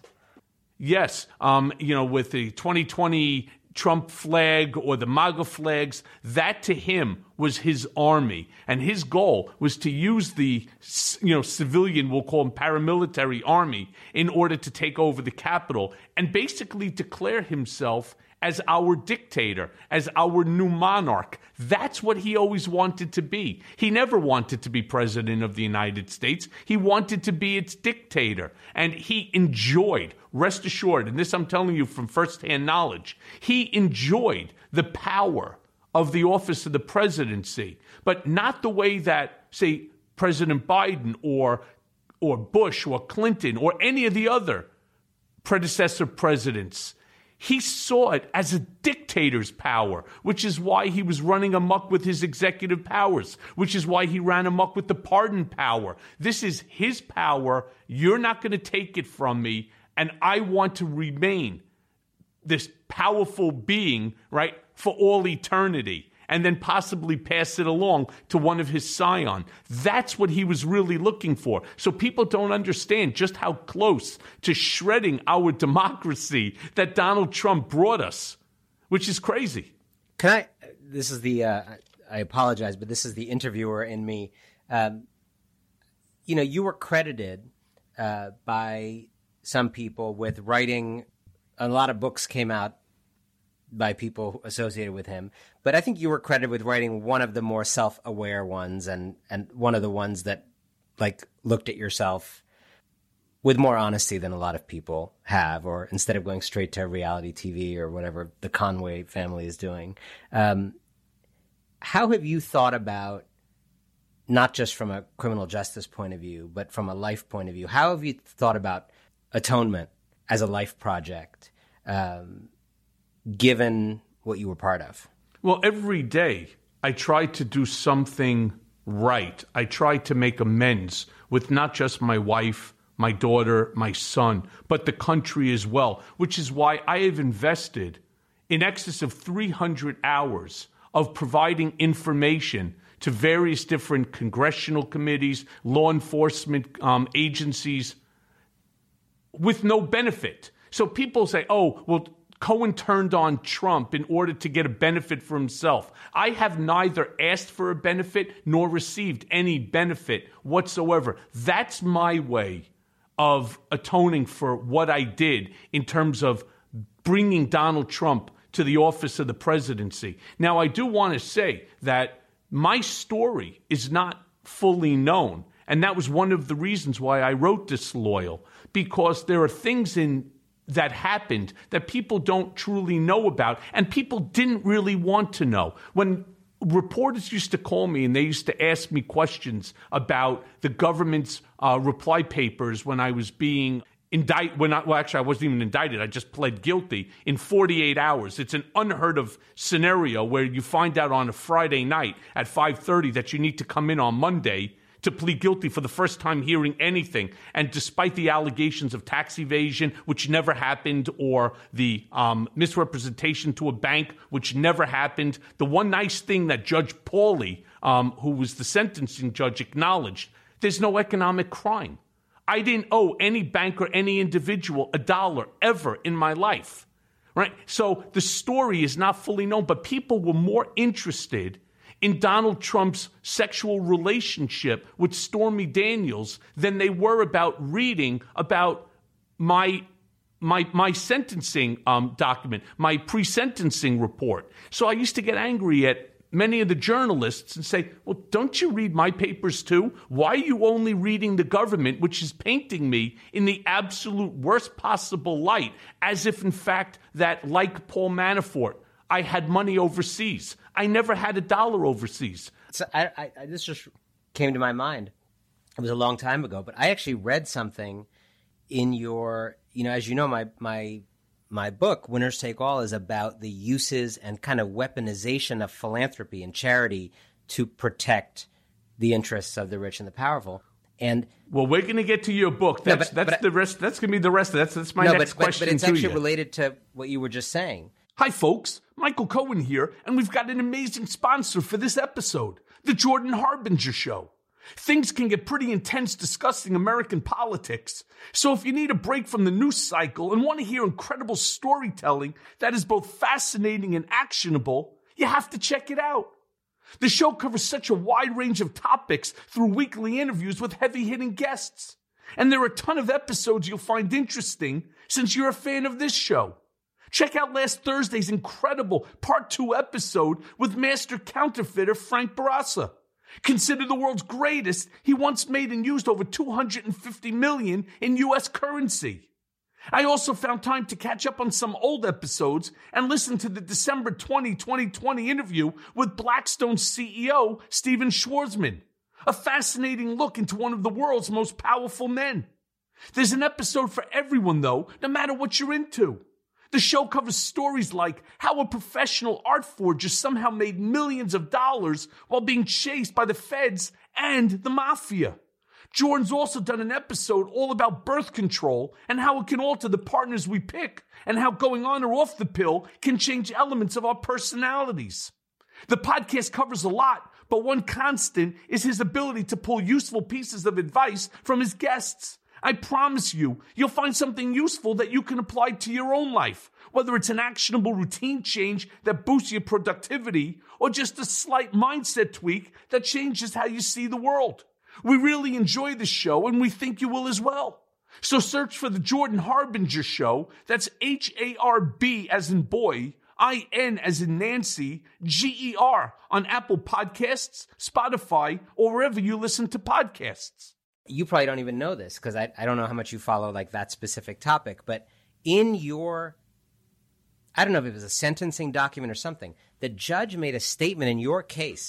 Yes, um, you know, with the twenty twenty Trump flag or the MAGA flags, that to him was his army. And his goal was to use the, you know, civilian, we'll call him paramilitary army, in order to take over the Capitol and basically declare himself as our dictator, as our new monarch. That's what he always wanted to be. He never wanted to be president of the United States. He wanted to be its dictator. And he enjoyed, rest assured, and this I'm telling you from firsthand knowledge, he enjoyed the power of the office of the presidency, but not the way that, say, President Biden or, or Bush or Clinton or any of the other predecessor presidents. He saw it as a dictator's power, which is why he was running amok with his executive powers, which is why he ran amok with the pardon power. This is his power. You're not going to take it from me, and I want to remain this powerful being, right, for all eternity, and then possibly pass it along to one of his scion. That's what he was really looking for. So people don't understand just how close to shredding our democracy that Donald Trump brought us, which is crazy. Can I, this is the, uh, I apologize, but this is the interviewer in me. Um, you know, you were credited uh, by some people with writing, a lot of books came out by people associated with him. But I think you were credited with writing one of the more self-aware ones and, and one of the ones that, like, looked at yourself with more honesty than a lot of people have, or instead of going straight to reality T V or whatever the Conway family is doing. Um, how have you thought about not just from a criminal justice point of view, but from a life point of view. How have you thought about atonement as a life project, um, given what you were part of? Well, every day I try to do something right. I try to make amends with not just my wife, my daughter, my son, but the country as well, which is why I have invested in excess of three hundred hours of providing information to various different congressional committees, law enforcement um, agencies, with no benefit. So people say, oh, well, Cohen turned on Trump in order to get a benefit for himself. I have neither asked for a benefit nor received any benefit whatsoever. That's my way of atoning for what I did in terms of bringing Donald Trump to the office of the presidency. Now, I do want to say that my story is not fully known, and that was one of the reasons why I wrote Disloyal, because there are things in that happened that people don't truly know about, and people didn't really want to know. When reporters used to call me and they used to ask me questions about the government's uh, reply papers when I was being indicted, when I, well, actually, I wasn't even indicted. I just pled guilty in forty-eight hours. It's an unheard of scenario where you find out on a Friday night at five thirty that you need to come in on Monday to plead guilty for the first time hearing anything. And despite the allegations of tax evasion, which never happened, or the um, misrepresentation to a bank, which never happened, the one nice thing that Judge Pauly, um, who was the sentencing judge, acknowledged, there's no economic crime. I didn't owe any bank or any individual a dollar ever in my life, right? So the story is not fully known, but people were more interested in Donald Trump's sexual relationship with Stormy Daniels than they were about reading about my my my sentencing um, document, my pre-sentencing report. So I used to get angry at many of the journalists and say, well, don't you read my papers too? Why are you only reading the government, which is painting me in the absolute worst possible light, as if, in fact, that, like Paul Manafort, I had money overseas. I never had a dollar overseas. So I, I, I, this just came to my mind. It was a long time ago, but I actually read something in your, you know, as you know, my my my book, Winners Take All, is about the uses and kind of weaponization of philanthropy and charity to protect the interests of the rich and the powerful. And well, we're going to get to your book. That's no, but, that's but, the rest. That's going to be the rest of that's that's my no, next but, question. But, but it's to actually you. related to what you were just saying. Hi, folks. Michael Cohen here, and we've got an amazing sponsor for this episode, The Jordan Harbinger Show. Things can get pretty intense discussing American politics, so if you need a break from the news cycle and want to hear incredible storytelling that is both fascinating and actionable, you have to check it out. The show covers such a wide range of topics through weekly interviews with heavy-hitting guests, and there are a ton of episodes you'll find interesting since you're a fan of this show. Check out last Thursday's incredible Part two episode with master counterfeiter Frank Barassa. Considered the world's greatest, he once made and used over two hundred fifty million dollars in U S currency. I also found time to catch up on some old episodes and listen to the December twentieth, twenty twenty interview with Blackstone's C E O, Steven Schwarzman. A fascinating look into one of the world's most powerful men. There's an episode for everyone, though, no matter what you're into. The show covers stories like how a professional art forger somehow made millions of dollars while being chased by the feds and the mafia. Jordan's also done an episode all about birth control and how it can alter the partners we pick, and how going on or off the pill can change elements of our personalities. The podcast covers a lot, but one constant is his ability to pull useful pieces of advice from his guests. I promise you, you'll find something useful that you can apply to your own life, whether it's an actionable routine change that boosts your productivity or just a slight mindset tweak that changes how you see the world. We really enjoy this show, and we think you will as well. So search for The Jordan Harbinger Show. That's H A R B as in boy, I N as in Nancy, G E R on Apple Podcasts, Spotify, or wherever you listen to podcasts. You probably don't even know this because I, I don't know how much you follow like that specific topic, but in your, I don't know if it was a sentencing document or something, the judge made a statement in your case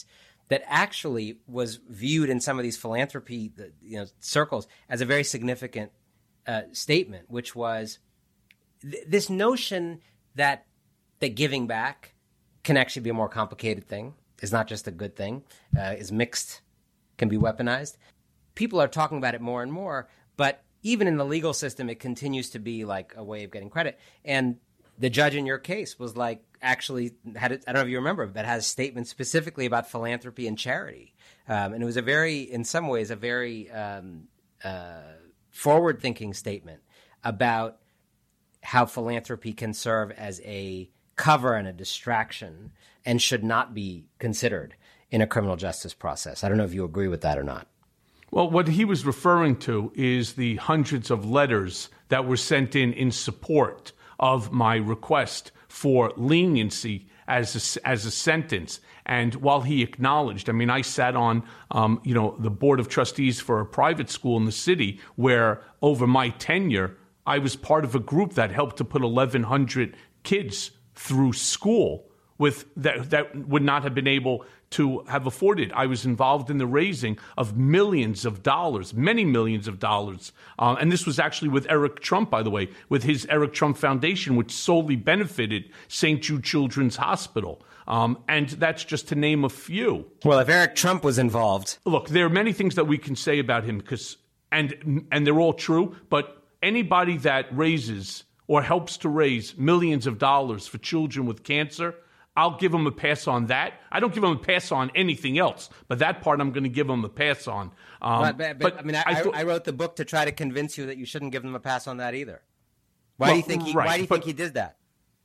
that actually was viewed in some of these philanthropy you know, circles as a very significant uh, statement, which was th- this notion that that giving back can actually be a more complicated thing, is not just a good thing, uh, is mixed, can be weaponized. People are talking about it more and more, but even in the legal system, it continues to be like a way of getting credit. And the judge in your case was like, actually had, it, I don't know if you remember, but has statements specifically about philanthropy and charity. Um, and it was a very, in some ways, a very um, uh, forward-thinking statement about how philanthropy can serve as a cover and a distraction and should not be considered in a criminal justice process. I don't know if you agree with that or not. Well, what he was referring to is the hundreds of letters that were sent in in support of my request for leniency as a, as a sentence. And while he acknowledged, I mean, I sat on, um, you know, the board of trustees for a private school in the city where over my tenure, I was part of a group that helped to put eleven hundred kids through school with that that would not have been able to have afforded. I was involved in the raising of millions of dollars, many millions of dollars. Uh, and this was actually with Eric Trump, by the way, with his Eric Trump Foundation, which solely benefited Saint Jude Children's Hospital. Um, and that's just to name a few. Well, if Eric Trump was involved. Look, there are many things that we can say about him, because and and they're all true, but anybody that raises or helps to raise millions of dollars for children with cancer, I'll give them a pass on that. I don't give them a pass on anything else, but that part I'm going to give them a pass on. Um, but, but, but I mean, I, I, th- I wrote the book to try to convince you that you shouldn't give them a pass on that either. Why well, do you think he? Right, why do you think he did that?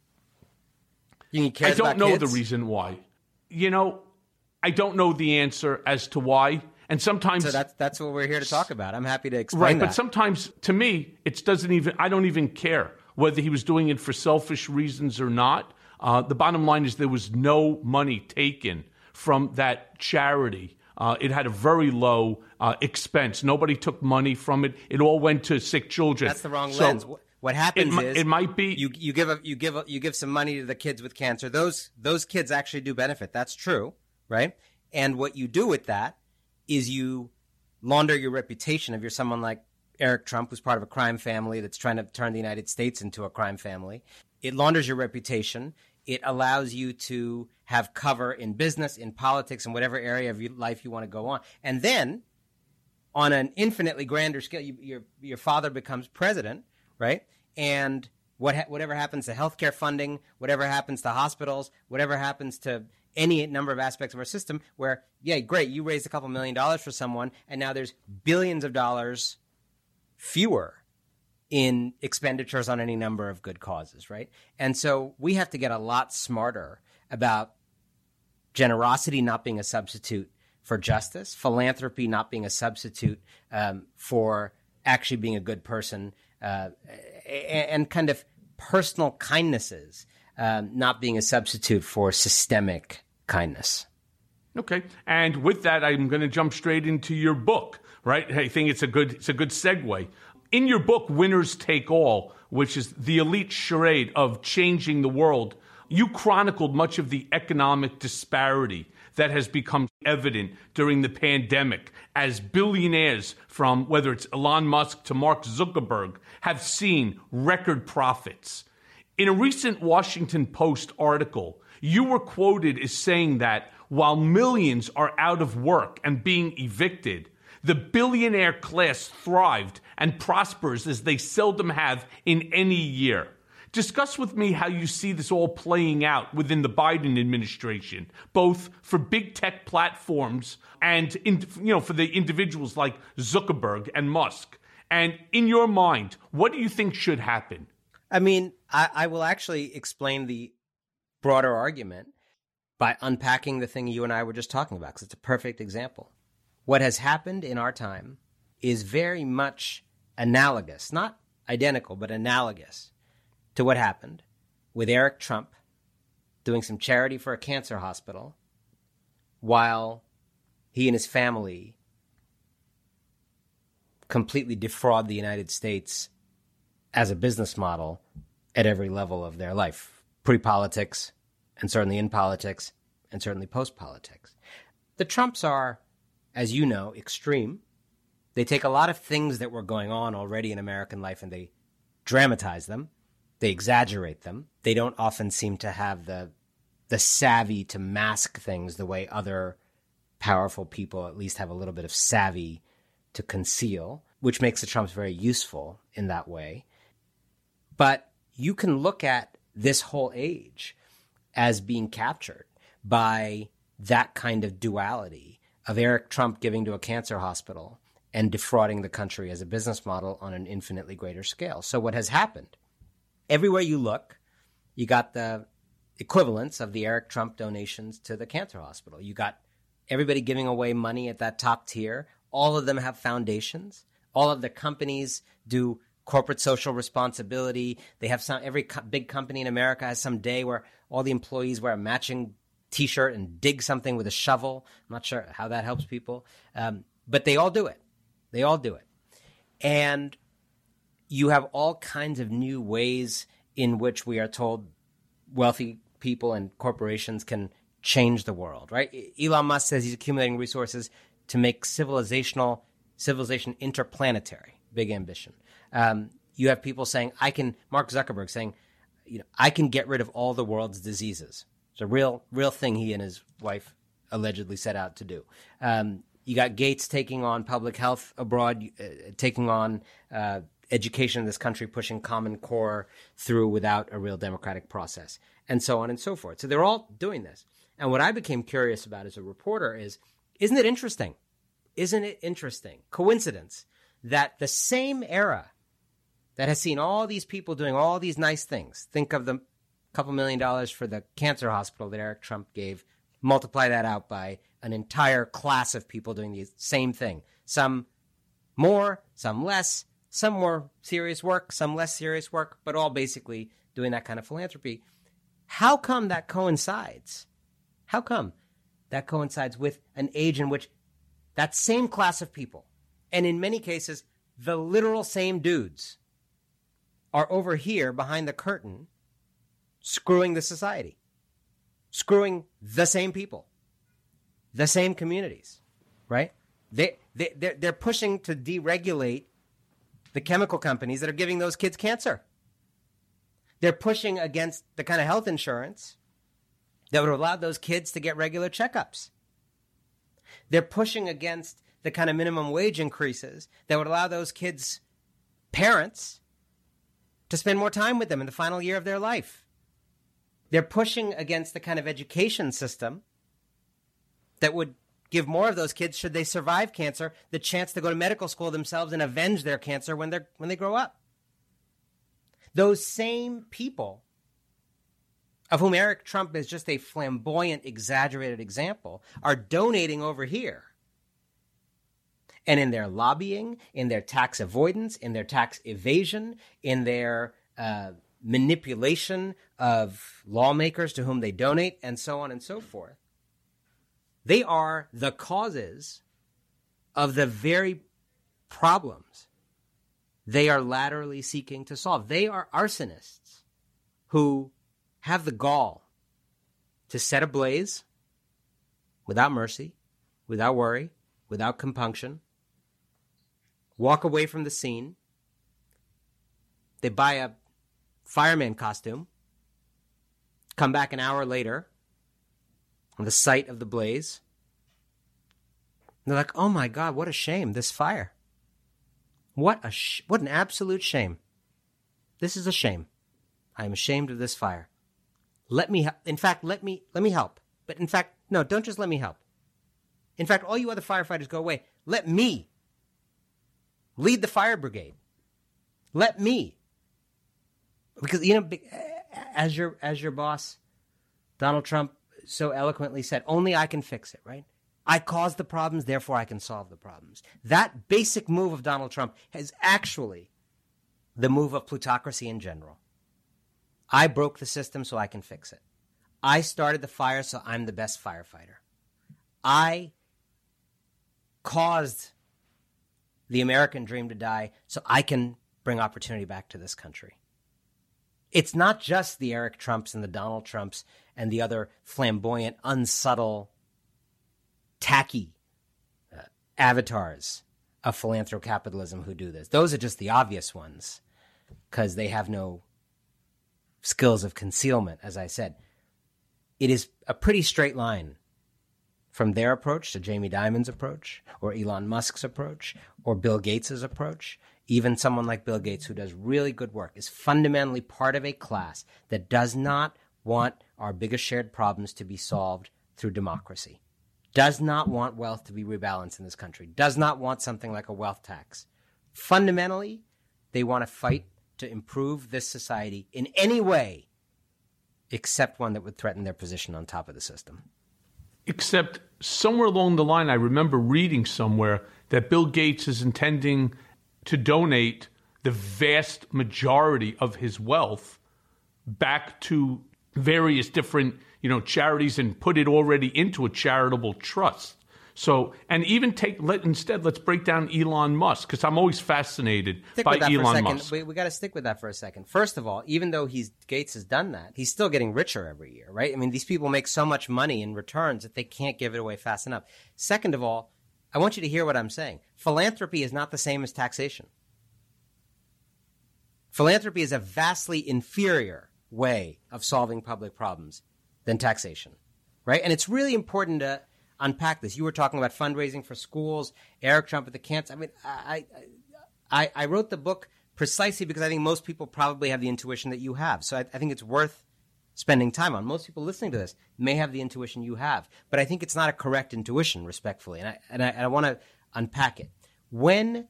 You I don't know kids? the reason why. You know, I don't know the answer as to why. And sometimes so that's that's what we're here to talk about. I'm happy to explain right, that. But sometimes, to me, it doesn't even. I don't even care whether he was doing it for selfish reasons or not. Uh, the bottom line is there was no money taken from that charity. Uh, it had a very low uh, expense. Nobody took money from it. It all went to sick children. That's the wrong so lens. What happens it, is it might be you you give a, you give a, you give some money to the kids with cancer. Those those kids actually do benefit. That's true, right? And what you do with that is you launder your reputation. If you're someone like Eric Trump, who's part of a crime family that's trying to turn the United States into a crime family, it launders your reputation. It allows you to have cover in business, in politics, in whatever area of your life you want to go on. And then, on an infinitely grander scale, you, your your father becomes president, right? And what ha- whatever happens to healthcare funding, whatever happens to hospitals, whatever happens to any number of aspects of our system, where, yeah, great, you raised a couple million dollars for someone, and now there's billions of dollars fewer in expenditures on any number of good causes, right? And so we have to get a lot smarter about generosity not being a substitute for justice, philanthropy not being a substitute um, for actually being a good person, uh, and kind of personal kindnesses um, not being a substitute for systemic kindness. Okay, and with that, I'm going to jump straight into your book, right? I think it's a good it's a good segue. In your book, Winners Take All, which is the elite charade of changing the world, you chronicled much of the economic disparity that has become evident during the pandemic as billionaires, from whether it's Elon Musk to Mark Zuckerberg, have seen record profits. In a recent Washington Post article, you were quoted as saying that while millions are out of work and being evicted, the billionaire class thrived and prospers as they seldom have in any year. Discuss with me how you see this all playing out within the Biden administration, both for big tech platforms and, in, you know, for the individuals like Zuckerberg and Musk. And in your mind, what do you think should happen? I mean, I, I will actually explain the broader argument by unpacking the thing you and I were just talking about, because it's a perfect example. What has happened in our time is very much analogous, not identical, but analogous to what happened with Eric Trump doing some charity for a cancer hospital while he and his family completely defraud the United States as a business model at every level of their life, pre-politics and certainly in politics and certainly post-politics. The Trumps are, as you know, extreme. They take a lot of things that were going on already in American life and they dramatize them. They exaggerate them. They don't often seem to have the the savvy to mask things the way other powerful people at least have a little bit of savvy to conceal, which makes the Trumps very useful in that way. But you can look at this whole age as being captured by that kind of duality of Eric Trump giving to a cancer hospital and defrauding the country as a business model on an infinitely greater scale. So what has happened? Everywhere you look, you got the equivalents of the Eric Trump donations to the cancer hospital. You got everybody giving away money at that top tier. All of them have foundations. All of the companies do corporate social responsibility. They have some, every co- big company in America has some day where all the employees wear a matching T-shirt and dig something with a shovel. I'm not sure how that helps people. Um, but they all do it. They all do it. And you have all kinds of new ways in which we are told wealthy people and corporations can change the world, right? Elon Musk says he's accumulating resources to make civilizational civilization interplanetary. Big ambition. Um, you have people saying, I can, Mark Zuckerberg saying, you know, I can get rid of all the world's diseases. It's a real, real thing he and his wife allegedly set out to do. Um, you got Gates taking on public health abroad, uh, taking on uh, education in this country, pushing Common Core through without a real democratic process, and so on and so forth. So they're all doing this. And what I became curious about as a reporter is, isn't it interesting? Isn't it interesting? Coincidence that the same era that has seen all these people doing all these nice things, think of the couple million dollars for the cancer hospital that Eric Trump gave, multiply that out by an entire class of people doing the same thing. Some more, some less, some more serious work, some less serious work, but all basically doing that kind of philanthropy. How come that coincides? How come that coincides with an age in which that same class of people, and in many cases, the literal same dudes, are over here behind the curtain screwing the society, screwing the same people, the same communities, right? They, they, they're, they're pushing to deregulate the chemical companies that are giving those kids cancer. They're pushing against the kind of health insurance that would allow those kids to get regular checkups. They're pushing against the kind of minimum wage increases that would allow those kids' parents to spend more time with them in the final year of their life. They're pushing against the kind of education system that would give more of those kids, should they survive cancer, the chance to go to medical school themselves and avenge their cancer when they're when they grow up. Those same people, of whom Eric Trump is just a flamboyant, exaggerated example, are donating over here. And in their lobbying, in their tax avoidance, in their tax evasion, in their uh, manipulation of lawmakers to whom they donate, and so on and so forth, they are the causes of the very problems they are laterally seeking to solve. They are arsonists who have the gall to set ablaze without mercy, without worry, without compunction, walk away from the scene. They buy a fireman costume, come back an hour later on the site of the blaze. And they're like, oh my God, what a shame, this fire. What a sh- what an absolute shame. This is a shame. I am ashamed of this fire. Let me, ha- in fact, let me, let me help. But in fact, no, don't just let me help. In fact, all you other firefighters go away. Let me lead the fire brigade. Let me. Because, you know, as your, as your boss, Donald Trump, so eloquently said, only I can fix it, right? I caused the problems, therefore I can solve the problems. That basic move of Donald Trump is actually the move of plutocracy in general. I broke the system so I can fix it. I started the fire so I'm the best firefighter. I caused the American dream to die so I can bring opportunity back to this country. It's not just the Eric Trumps and the Donald Trumps and the other flamboyant, unsubtle tacky uh, avatars of philanthrocapitalism who do this. Those are just the obvious ones because they have no skills of concealment, as I said. It is a pretty straight line from their approach to Jamie Dimon's approach or Elon Musk's approach or Bill Gates's approach. Even someone like Bill Gates, who does really good work, is fundamentally part of a class that does not want our biggest shared problems to be solved through democracy, does not want wealth to be rebalanced in this country, does not want something like a wealth tax. Fundamentally, they want to fight to improve this society in any way except one that would threaten their position on top of the system. Except somewhere along the line, I remember reading somewhere that Bill Gates is intending to donate the vast majority of his wealth back to various different, you know, charities and put it already into a charitable trust. So, and even take, let instead, let's break down Elon Musk, because I'm always fascinated Stick by with that Elon for a second. Musk. We, we got to stick with that for a second. First of all, even though he's Gates has done that, he's still getting richer every year, right? I mean, these people make so much money in returns that they can't give it away fast enough. Second of all, I want you to hear what I'm saying. Philanthropy is not the same as taxation. Philanthropy is a vastly inferior way of solving public problems than taxation, right? And it's really important to unpack this. You were talking about fundraising for schools, Eric Trump at the cancer. I mean, I, I, I wrote the book precisely because I think most people probably have the intuition that you have. So I, I think it's worth spending time on. Most people listening to this may have the intuition you have, but I think it's not a correct intuition, respectfully. And I, and I, and I want to unpack it. When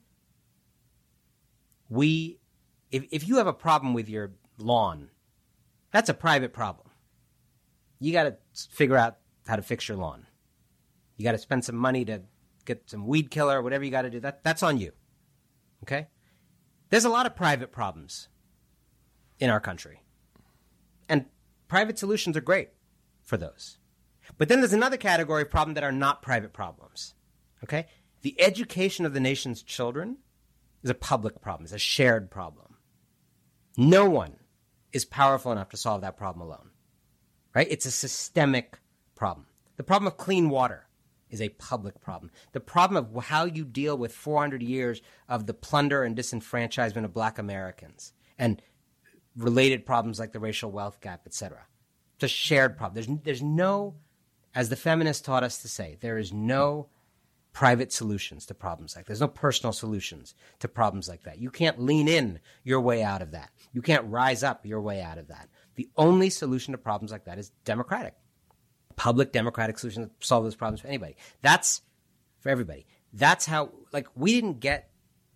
we, if, if you have a problem with your lawn, that's a private problem. You got to figure out how to fix your lawn. You got to spend some money to get some weed killer, whatever you got to do. That that's on you. Okay? There's a lot of private problems in our country. And private solutions are great for those. But then there's another category of problems that are not private problems. Okay? The education of the nation's children is a public problem. It's a shared problem. No one is powerful enough to solve that problem alone. Right? It's a systemic problem. The problem of clean water is a public problem. The problem of how you deal with four hundred years of the plunder and disenfranchisement of black Americans and related problems like the racial wealth gap, et cetera. It's a shared problem. There's, there's no, as the feminists taught us to say, there is no private solutions to problems like that. There's no personal solutions to problems like that. You can't lean in your way out of that. You can't rise up your way out of that. The only solution to problems like that is democratic. Public democratic solution to solve those problems for anybody. That's for everybody. That's how, like, we didn't get,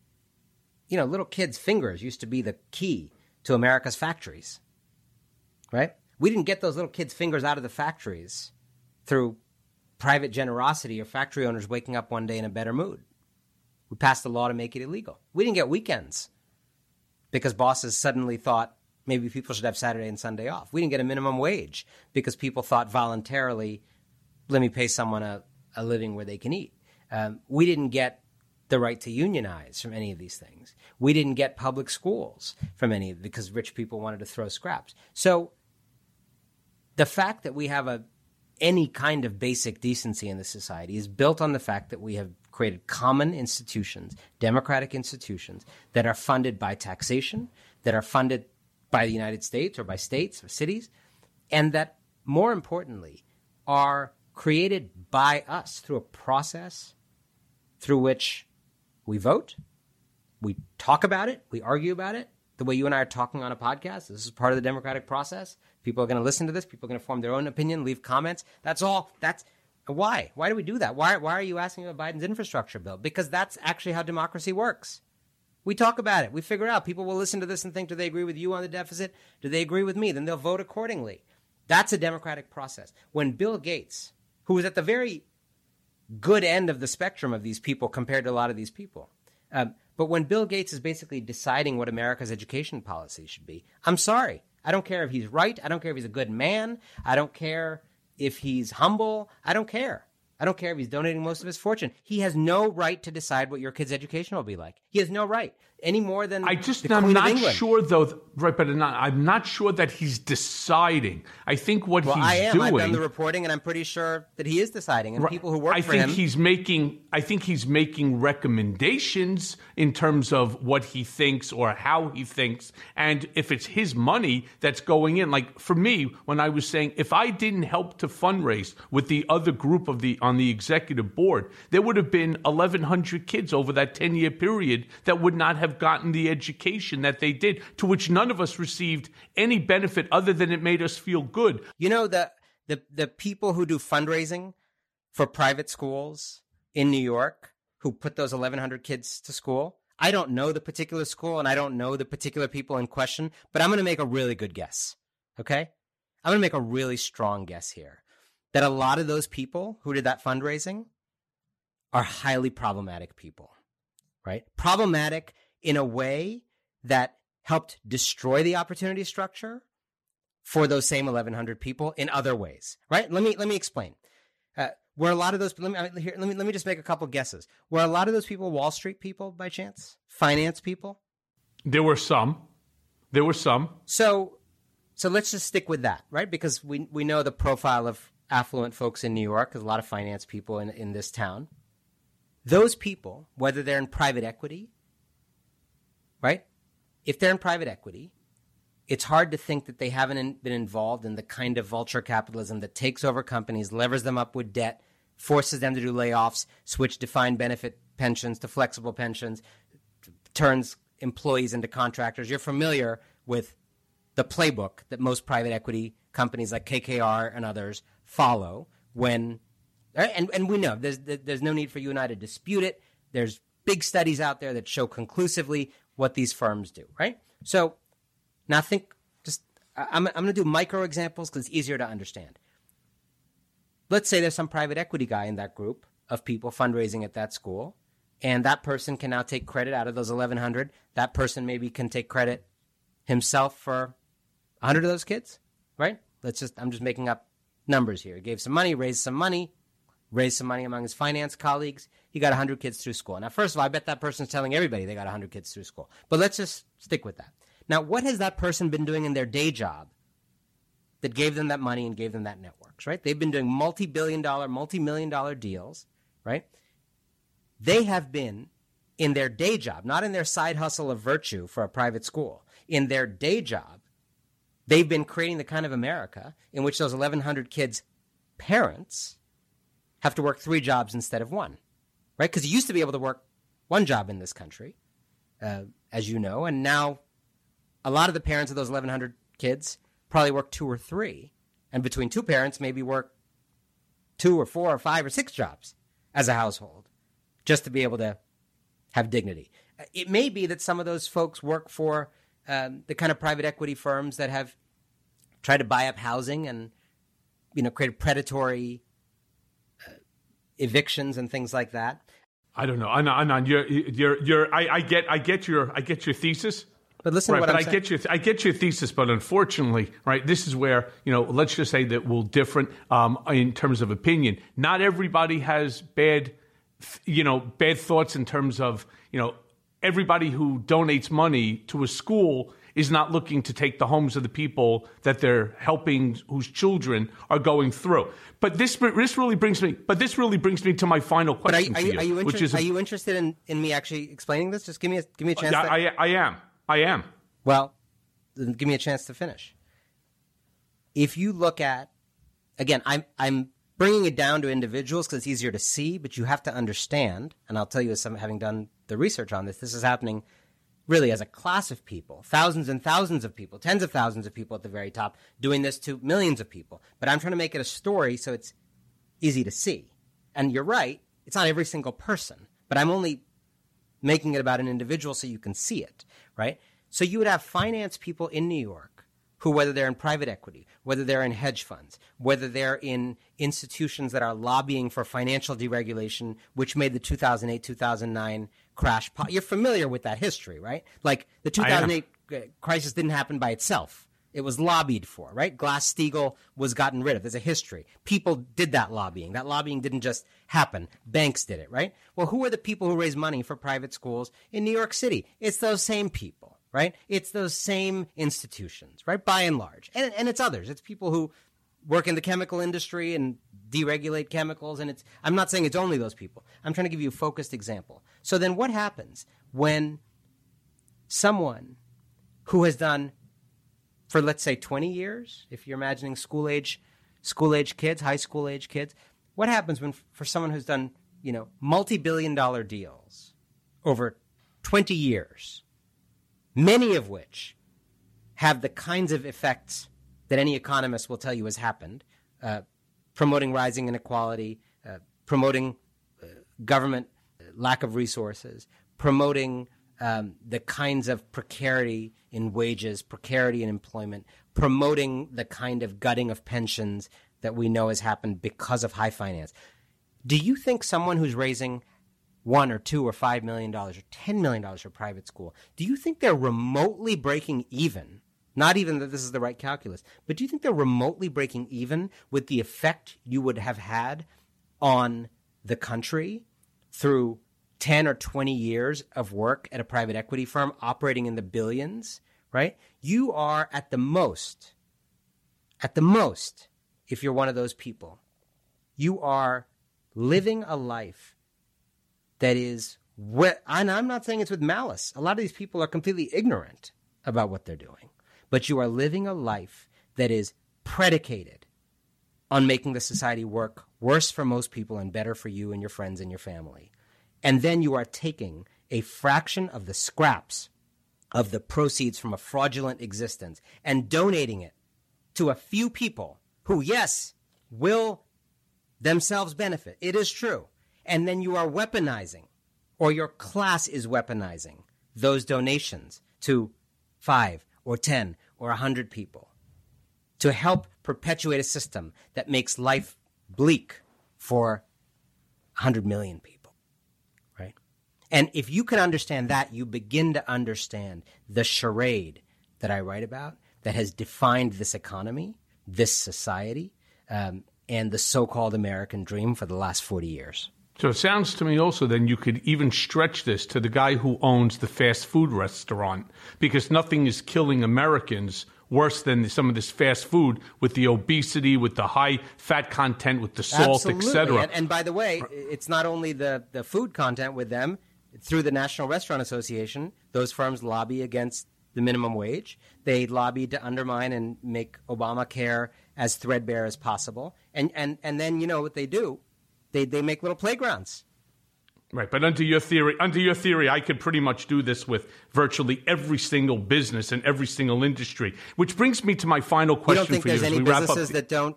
you know, little kids' fingers used to be the key to America's factories, right? We didn't get those little kids' fingers out of the factories through private generosity or factory owners waking up one day in a better mood. We passed a law to make it illegal. We didn't get weekends because bosses suddenly thought, maybe people should have Saturday and Sunday off. We didn't get a minimum wage because people thought voluntarily, let me pay someone a, a living where they can eat. Um, we didn't get the right to unionize from any of these things. We didn't get public schools from any of because rich people wanted to throw scraps. So the fact that we have a any kind of basic decency in this society is built on the fact that we have created common institutions, democratic institutions, that are funded by taxation, that are funded by the United States or by states or cities, and that, more importantly, are created by us through a process through which we vote, we talk about it, we argue about it, the way you and I are talking on a podcast. This is part of the democratic process. People are going to listen to this. People are going to form their own opinion, leave comments. That's all. That's why. Why do we do that? Why, why are you asking about Biden's infrastructure bill? Because that's actually how democracy works. We talk about it. We figure out. People will listen to this and think, do they agree with you on the deficit? Do they agree with me? Then they'll vote accordingly. That's a democratic process. When Bill Gates, who was at the very good end of the spectrum of these people compared to a lot of these people, um, but when Bill Gates is basically deciding what America's education policy should be, I'm sorry. I don't care if he's right. I don't care if he's a good man. I don't care if he's humble. I don't care. I don't care if he's donating most of his fortune. He has no right to decide what your kid's education will be like. He has no right. any more than I just the I'm Queen of not England. sure though, right? But I'm not, I'm not sure that he's deciding. I think what Well, he's I am. doing. I've done the reporting, and I'm pretty sure that he is deciding. And Right. people who work I for think him, he's making. I think he's making recommendations in terms of what he thinks or how he thinks, and if it's his money that's going in. Like for me, when I was saying, if I didn't help to fundraise with the other group of the on the executive board, there would have been eleven hundred kids over that ten year period that would not have gotten the education that they did, to which none of us received any benefit other than it made us feel good. you know, the the the people who do fundraising for private schools in New York who put those eleven hundred kids to school. I don't know the particular school and I don't know the particular people in question, but I'm going to make a really good guess. Okay? I'm going to make a really strong guess here that a lot of those people who did that fundraising are highly problematic people, right? Problematic in a way that helped destroy the opportunity structure for those same eleven hundred people in other ways, right? Let me let me explain. Uh, were a lot of those? Let me, here, let me let me just make a couple guesses. Were a lot of those people Wall Street people by chance? Finance people? There were some. There were some. So, so let's just stick with that, right? Because we we know the profile of affluent folks in New York. There's a lot of finance people in in this town. Those people, whether they're in private equity, right? If they're in private equity, it's hard to think that they haven't in, been involved in the kind of vulture capitalism that takes over companies, levers them up with debt, forces them to do layoffs, switch defined benefit pensions to flexible pensions, t- turns employees into contractors. You're familiar with the playbook that most private equity companies like K K R and others follow when, and, and we know there's, there's no need for you and I to dispute it. There's big studies out there that show conclusively what these firms do, right? So now think, just I'm, I'm going to do micro examples because it's easier to understand. Let's say there's some private equity guy in that group of people fundraising at that school, and that person can now take credit out of those eleven hundred. That person maybe can take credit himself for one hundred of those kids, right? Let's just, I'm just making up numbers here. He gave some money, raised some money, raised some money among his finance colleagues. He got one hundred kids through school. Now, first of all, I bet that person's telling everybody they got one hundred kids through school. But let's just stick with that. Now, what has that person been doing in their day job that gave them that money and gave them that networks, right? They've been doing multi-billion dollar, multi-million dollar deals, right? They have been in their day job, not in their side hustle of virtue for a private school. In their day job, they've been creating the kind of America in which those eleven hundred kids' parents have to work three jobs instead of one, right? Because you used to be able to work one job in this country, uh, as you know, and now a lot of the parents of those eleven hundred kids probably work two or three, and between two parents maybe work two or four or five or six jobs as a household just to be able to have dignity. It may be that some of those folks work for um, the kind of private equity firms that have tried to buy up housing and, you know, create predatory uh, evictions and things like that. I don't know. Anand, Anand, you're, you're, you're. I, I get, I get your, I get your thesis. But listen, right, to what but I'm I saying. get your, I get your thesis. But unfortunately, right, this is where, you know, let's just say that we're different um, in terms of opinion. Not everybody has bad, you know, bad thoughts in terms of, you know, everybody who donates money to a school is not looking to take the homes of the people that they're helping, whose children are going through. But this, this really brings me. But this really brings me to my final But are, question are, to you, you, are, you, which inter- is, are you interested in, in me actually explaining this? Just give me a, give me a chance. Yeah, to- I, I am. I am. Well, then give me a chance to finish. If you look at, again, I'm I'm bringing it down to individuals because it's easier to see, but you have to understand, and I'll tell you, as some having done the research on this, this is happening really as a class of people, thousands and thousands of people, tens of thousands of people at the very top, doing this to millions of people. But I'm trying to make it a story so it's easy to see. And you're right, it's not every single person, but I'm only making it about an individual so you can see it, right? So you would have finance people in New York who, whether they're in private equity, whether they're in hedge funds, whether they're in institutions that are lobbying for financial deregulation, which made the two thousand eight, two thousand nine crash. Po- You're familiar with that history, right? Like the two thousand eight crisis didn't happen by itself, It was lobbied for, right? Glass-Steagall was gotten rid of. There's a history. People did that lobbying. That lobbying didn't just happen. Banks did it, right? Well, who are the people who raise money for private schools in New York City? It's those same people, right? It's those same institutions, right? By and large. And, and it's others. It's people who work in the chemical industry and deregulate chemicals. And it's, I'm not saying it's only those people. I'm trying to give you a focused example. So then what happens when someone who has done, for let's say twenty years, if you're imagining school age, school age kids, high school age kids, what happens when for someone who's done, you know, multi-billion dollar deals over twenty years, many of which have the kinds of effects that any economist will tell you has happened, uh, promoting rising inequality, uh, promoting uh, government lack of resources, promoting Um, the kinds of precarity in wages, precarity in employment, promoting the kind of gutting of pensions that we know has happened because of high finance. Do you think someone who's raising one or two or five million dollars or ten million dollars for private school, do you think they're remotely breaking even? Not even that this is the right calculus, but do you think they're remotely breaking even with the effect you would have had on the country through ten or twenty years of work at a private equity firm operating in the billions, right? You are at the most, at the most, if you're one of those people, you are living a life that is, and I'm not saying it's with malice. A lot of these people are completely ignorant about what they're doing, but you are living a life that is predicated on making the society work worse for most people and better for you and your friends and your family. And then you are taking a fraction of the scraps of the proceeds from a fraudulent existence and donating it to a few people who, yes, will themselves benefit. It is true. And then you are weaponizing, or your class is weaponizing, those donations to five or ten or a hundred people to help perpetuate a system that makes life bleak for a hundred million people. And if you can understand that, you begin to understand the charade that I write about that has defined this economy, this society, um, and the so-called American dream for the last forty years. So it sounds to me also then you could even stretch this to the guy who owns the fast food restaurant, because nothing is killing Americans worse than some of this fast food with the obesity, with the high fat content, with the salt, et cetera. And, and by the way, it's not only the, the food content with them. Through the National Restaurant Association, those firms lobby against the minimum wage. They lobby to undermine and make Obamacare as threadbare as possible. And and, and then, you know what they do? They they make little playgrounds. Right, but under your theory, under your theory, I could pretty much do this with virtually every single business and every single industry. Which brings me to my final question for you. You don't think there's as any we wrap businesses up. that don't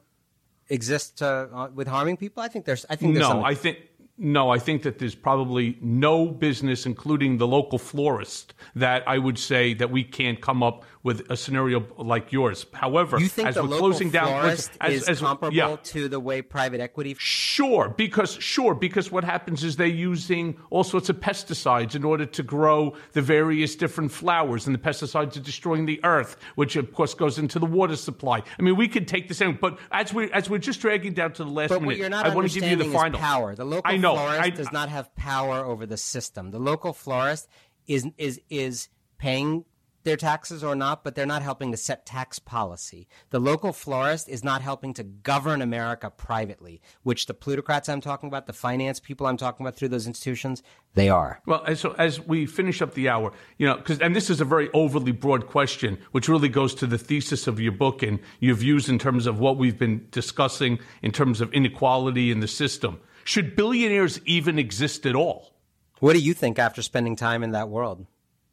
exist uh, with harming people? I think there's. I think there's no. some... I think. No, I think that there's probably no business, including the local florist, that I would say that we can't come up with a scenario like yours. However, you think as the we're local closing down, florist as, is as, comparable yeah. to the way private equity? Sure, because sure, because what happens is they're using all sorts of pesticides in order to grow the various different flowers, and the pesticides are destroying the earth, which of course goes into the water supply. I mean, we could take the same, but as we as we're just dragging down to the last but minute, what you're not I want to give you the understanding final is power. The local I know, florist I, does not have power over the system. The local florist is is is paying their taxes or not, but they're not helping to set tax policy. The local florist is not helping to govern America privately, which the plutocrats I'm talking about, the finance people I'm talking about through those institutions, they are. Well, as, so as we finish up the hour, you know, because and this is a very overly broad question, which really goes to the thesis of your book and your views in terms of what we've been discussing in terms of inequality in the system. Should billionaires even exist at all? What do you think after spending time in that world?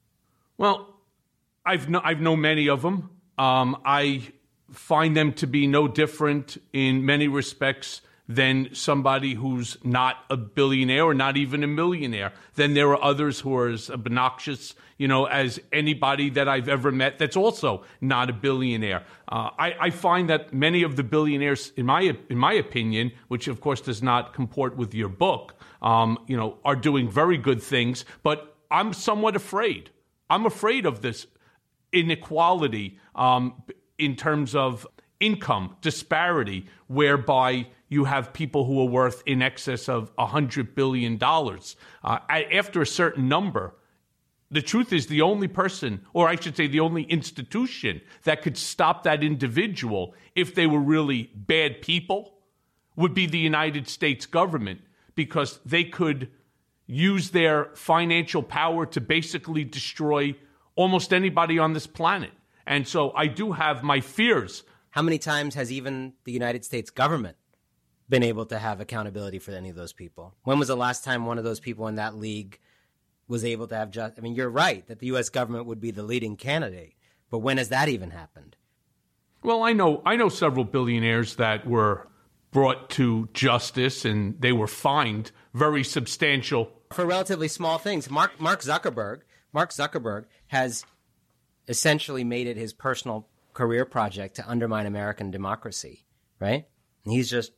Well, I've kn- I've known many of them. Um, I find them to be no different in many respects than somebody who's not a billionaire or not even a millionaire. Then there are others who are as obnoxious, you know, as anybody that I've ever met that's also not a billionaire. Uh, I, I find that many of the billionaires, in my in my opinion, which of course does not comport with your book, um, you know, are doing very good things. But I'm somewhat afraid. I'm afraid of this inequality um, in terms of income disparity, whereby you have people who are worth in excess of one hundred billion dollars. Uh, after a certain number, the truth is the only person, or I should say the only institution that could stop that individual if they were really bad people would be the United States government, because they could use their financial power to basically destroy almost anybody on this planet. And so I do have my fears. How many times has even the United States government been able to have accountability for any of those people? When was the last time one of those people in that league was able to have just, I mean, you're right that the U S government would be the leading candidate, but when has that even happened? Well, I know, I know several billionaires that were brought to justice and they were fined very substantial. For relatively small things. Mark, Mark Zuckerberg, Mark Zuckerberg has essentially made it his personal career project to undermine American democracy, right? And he's just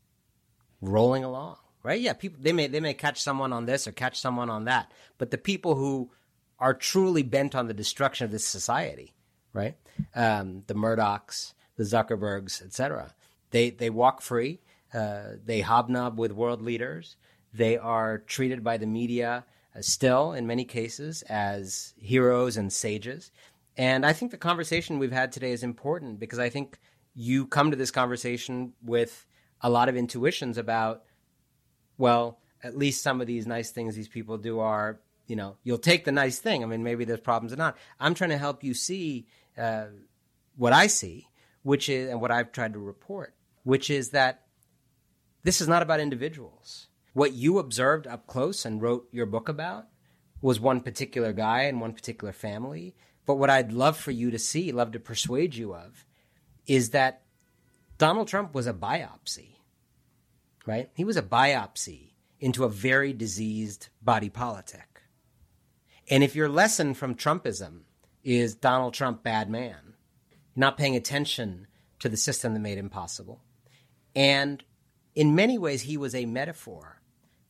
rolling along. Right? Yeah, people they may they may catch someone on this or catch someone on that, but the people who are truly bent on the destruction of this society, right? Um, the Murdochs, the Zuckerbergs, et cetera. They they walk free. Uh, they hobnob with world leaders. They are treated by the media uh, still, in many cases, as heroes and sages. And I think the conversation we've had today is important because I think you come to this conversation with a lot of intuitions about, well, at least some of these nice things these people do are, you know, you'll take the nice thing. I mean, maybe there's problems or not. I'm trying to help you see uh, what I see, which is, and what I've tried to report, which is that this is not about individuals. What you observed up close and wrote your book about was one particular guy and one particular family. But what I'd love for you to see, love to persuade you of, is that Donald Trump was a biopsy. Right? He was a biopsy into a very diseased body politic. And if your lesson from Trumpism is Donald Trump, bad man, not paying attention to the system that made him possible. And in many ways, he was a metaphor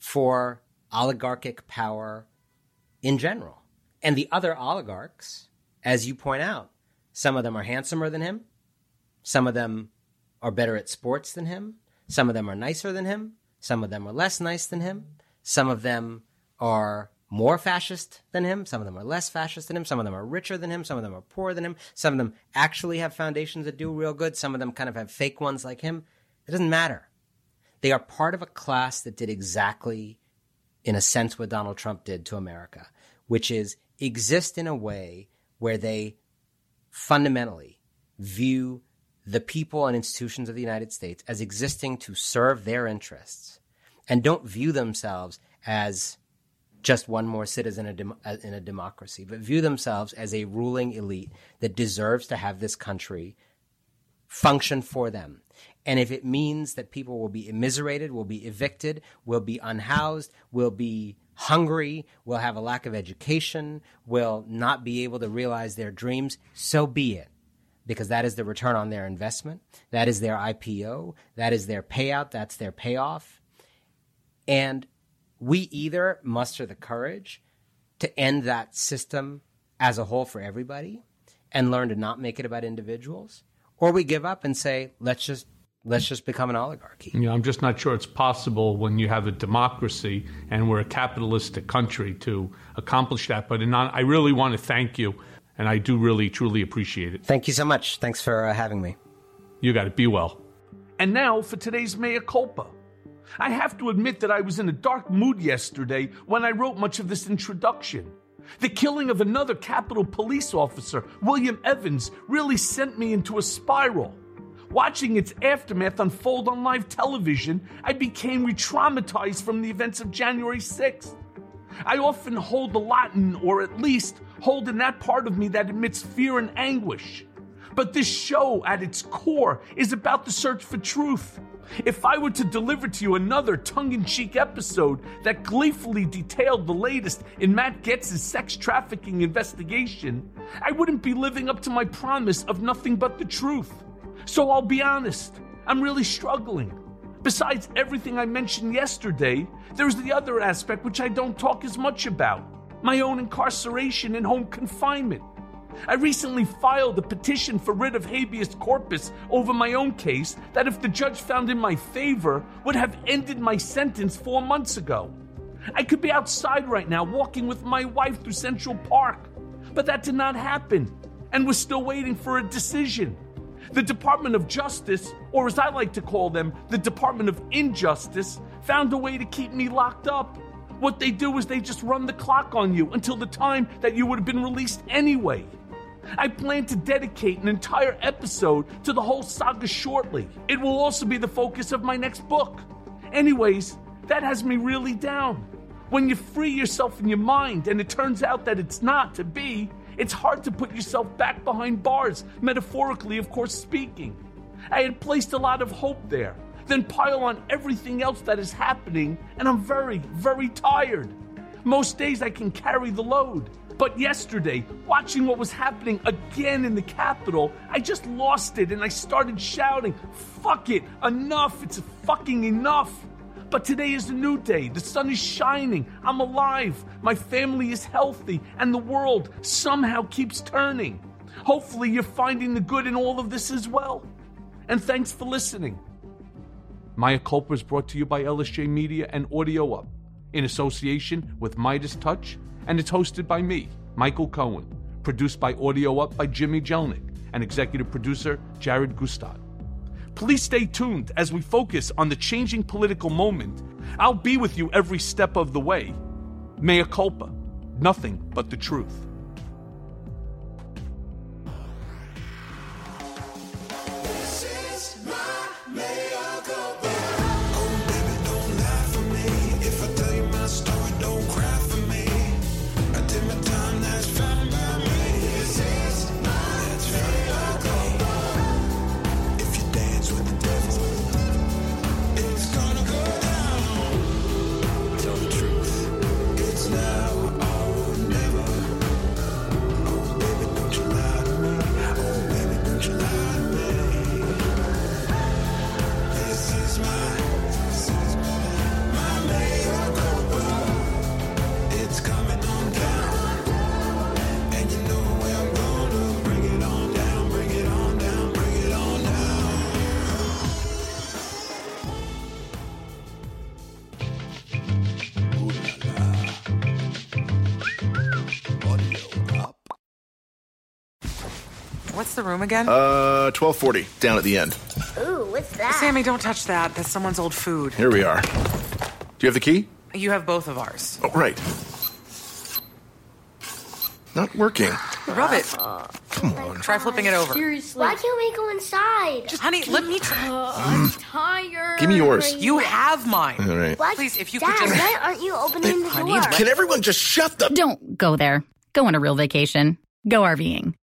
for oligarchic power in general. And the other oligarchs, as you point out, some of them are handsomer than him. Some of them are better at sports than him. Some of them are nicer than him. Some of them are less nice than him. Some of them are more fascist than him. Some of them are less fascist than him. Some of them are richer than him. Some of them are poorer than him. Some of them actually have foundations that do real good. Some of them kind of have fake ones like him. It doesn't matter. They are part of a class that did exactly, in a sense, what Donald Trump did to America, which is exist in a way where they fundamentally view the people and institutions of the United States as existing to serve their interests and don't view themselves as just one more citizen in a, dem- in a democracy, but view themselves as a ruling elite that deserves to have this country function for them. And if it means that people will be immiserated, will be evicted, will be unhoused, will be hungry, will have a lack of education, will not be able to realize their dreams, so be it. Because that is the return on their investment. That is their I P O. That is their payout. That's their payoff. And we either muster the courage to end that system as a whole for everybody and learn to not make it about individuals, or we give up and say, let's just let's just become an oligarchy. You know, I'm just not sure it's possible when you have a democracy and we're a capitalistic country to accomplish that. But in, I really want to thank you. And I do really, truly appreciate it. Thank you so much. Thanks for uh, having me. You got it. Be well. And now for today's mea culpa. I have to admit that I was in a dark mood yesterday when I wrote much of this introduction. The killing of another Capitol Police officer, William Evans, really sent me into a spiral. Watching its aftermath unfold on live television, I became re-traumatized from the events of January sixth. I often hold a lot in, or at least hold in that part of me that admits fear and anguish. But this show, at its core, is about the search for truth. If I were to deliver to you another tongue-in-cheek episode that gleefully detailed the latest in Matt Gaetz's sex trafficking investigation, I wouldn't be living up to my promise of nothing but the truth. So I'll be honest, I'm really struggling. Besides everything I mentioned yesterday, there's the other aspect which I don't talk as much about. My own incarceration and home confinement. I recently filed a petition for writ of habeas corpus over my own case that, if the judge found in my favor, would have ended my sentence four months ago. I could be outside right now walking with my wife through Central Park, but that did not happen, and we're still waiting for a decision. The Department of Justice, or as I like to call them, the Department of Injustice, found a way to keep me locked up. What they do is they just run the clock on you until the time that you would have been released anyway. I plan to dedicate an entire episode to the whole saga shortly. It will also be the focus of my next book. Anyways, that has me really down. When you free yourself in your mind and it turns out that it's not to be, it's hard to put yourself back behind bars, metaphorically, of course, speaking. I had placed a lot of hope there, then pile on everything else that is happening, and I'm very, very tired. Most days I can carry the load. But yesterday, watching what was happening again in the Capitol, I just lost it and I started shouting, "Fuck it, enough, it's fucking enough." But today is a new day, the sun is shining, I'm alive, my family is healthy, and the world somehow keeps turning. Hopefully you're finding the good in all of this as well. And thanks for listening. Maya Culpa is brought to you by L S J Media and Audio Up, in association with Midas Touch, and it's hosted by me, Michael Cohen, produced by Audio Up by Jimmy Jelnick, and executive producer Jared Gustad. Please stay tuned as we focus on the changing political moment. I'll be with you every step of the way. Mea culpa, nothing but the truth. This is my mea culpa. Oh, baby, don't lie for me. If I tell you my story, don't cry for me. I did my time, that's fine by me. This is my mea culpa. If you dance with the devil, it's gonna go down. Tell the truth, it's now or never. Oh, baby, don't you lie to me. Oh, baby, don't you lie to me. This is my, this is my, my mea culpa. It's coming on down. And you know where I'm gonna bring it on down, bring it on down, bring it on down. Ooh la la. Audio Up. What's the room again? Uh, twelve forty, down at the end. Ooh, what's that? Sammy, don't touch that. That's someone's old food. Here we are. Do you have the key? You have both of ours. Oh, right. Not working. Rub it. Come on. Try flipping it over. Seriously. Why can't we go inside? Just, honey, let me try. Uh, I'm tired. Give me yours. You have mine. All right. What? Please, if you Dad, could just... why aren't you opening the honey, door? let- Can everyone just shut the... Don't go there. Go on a real vacation. Go RVing.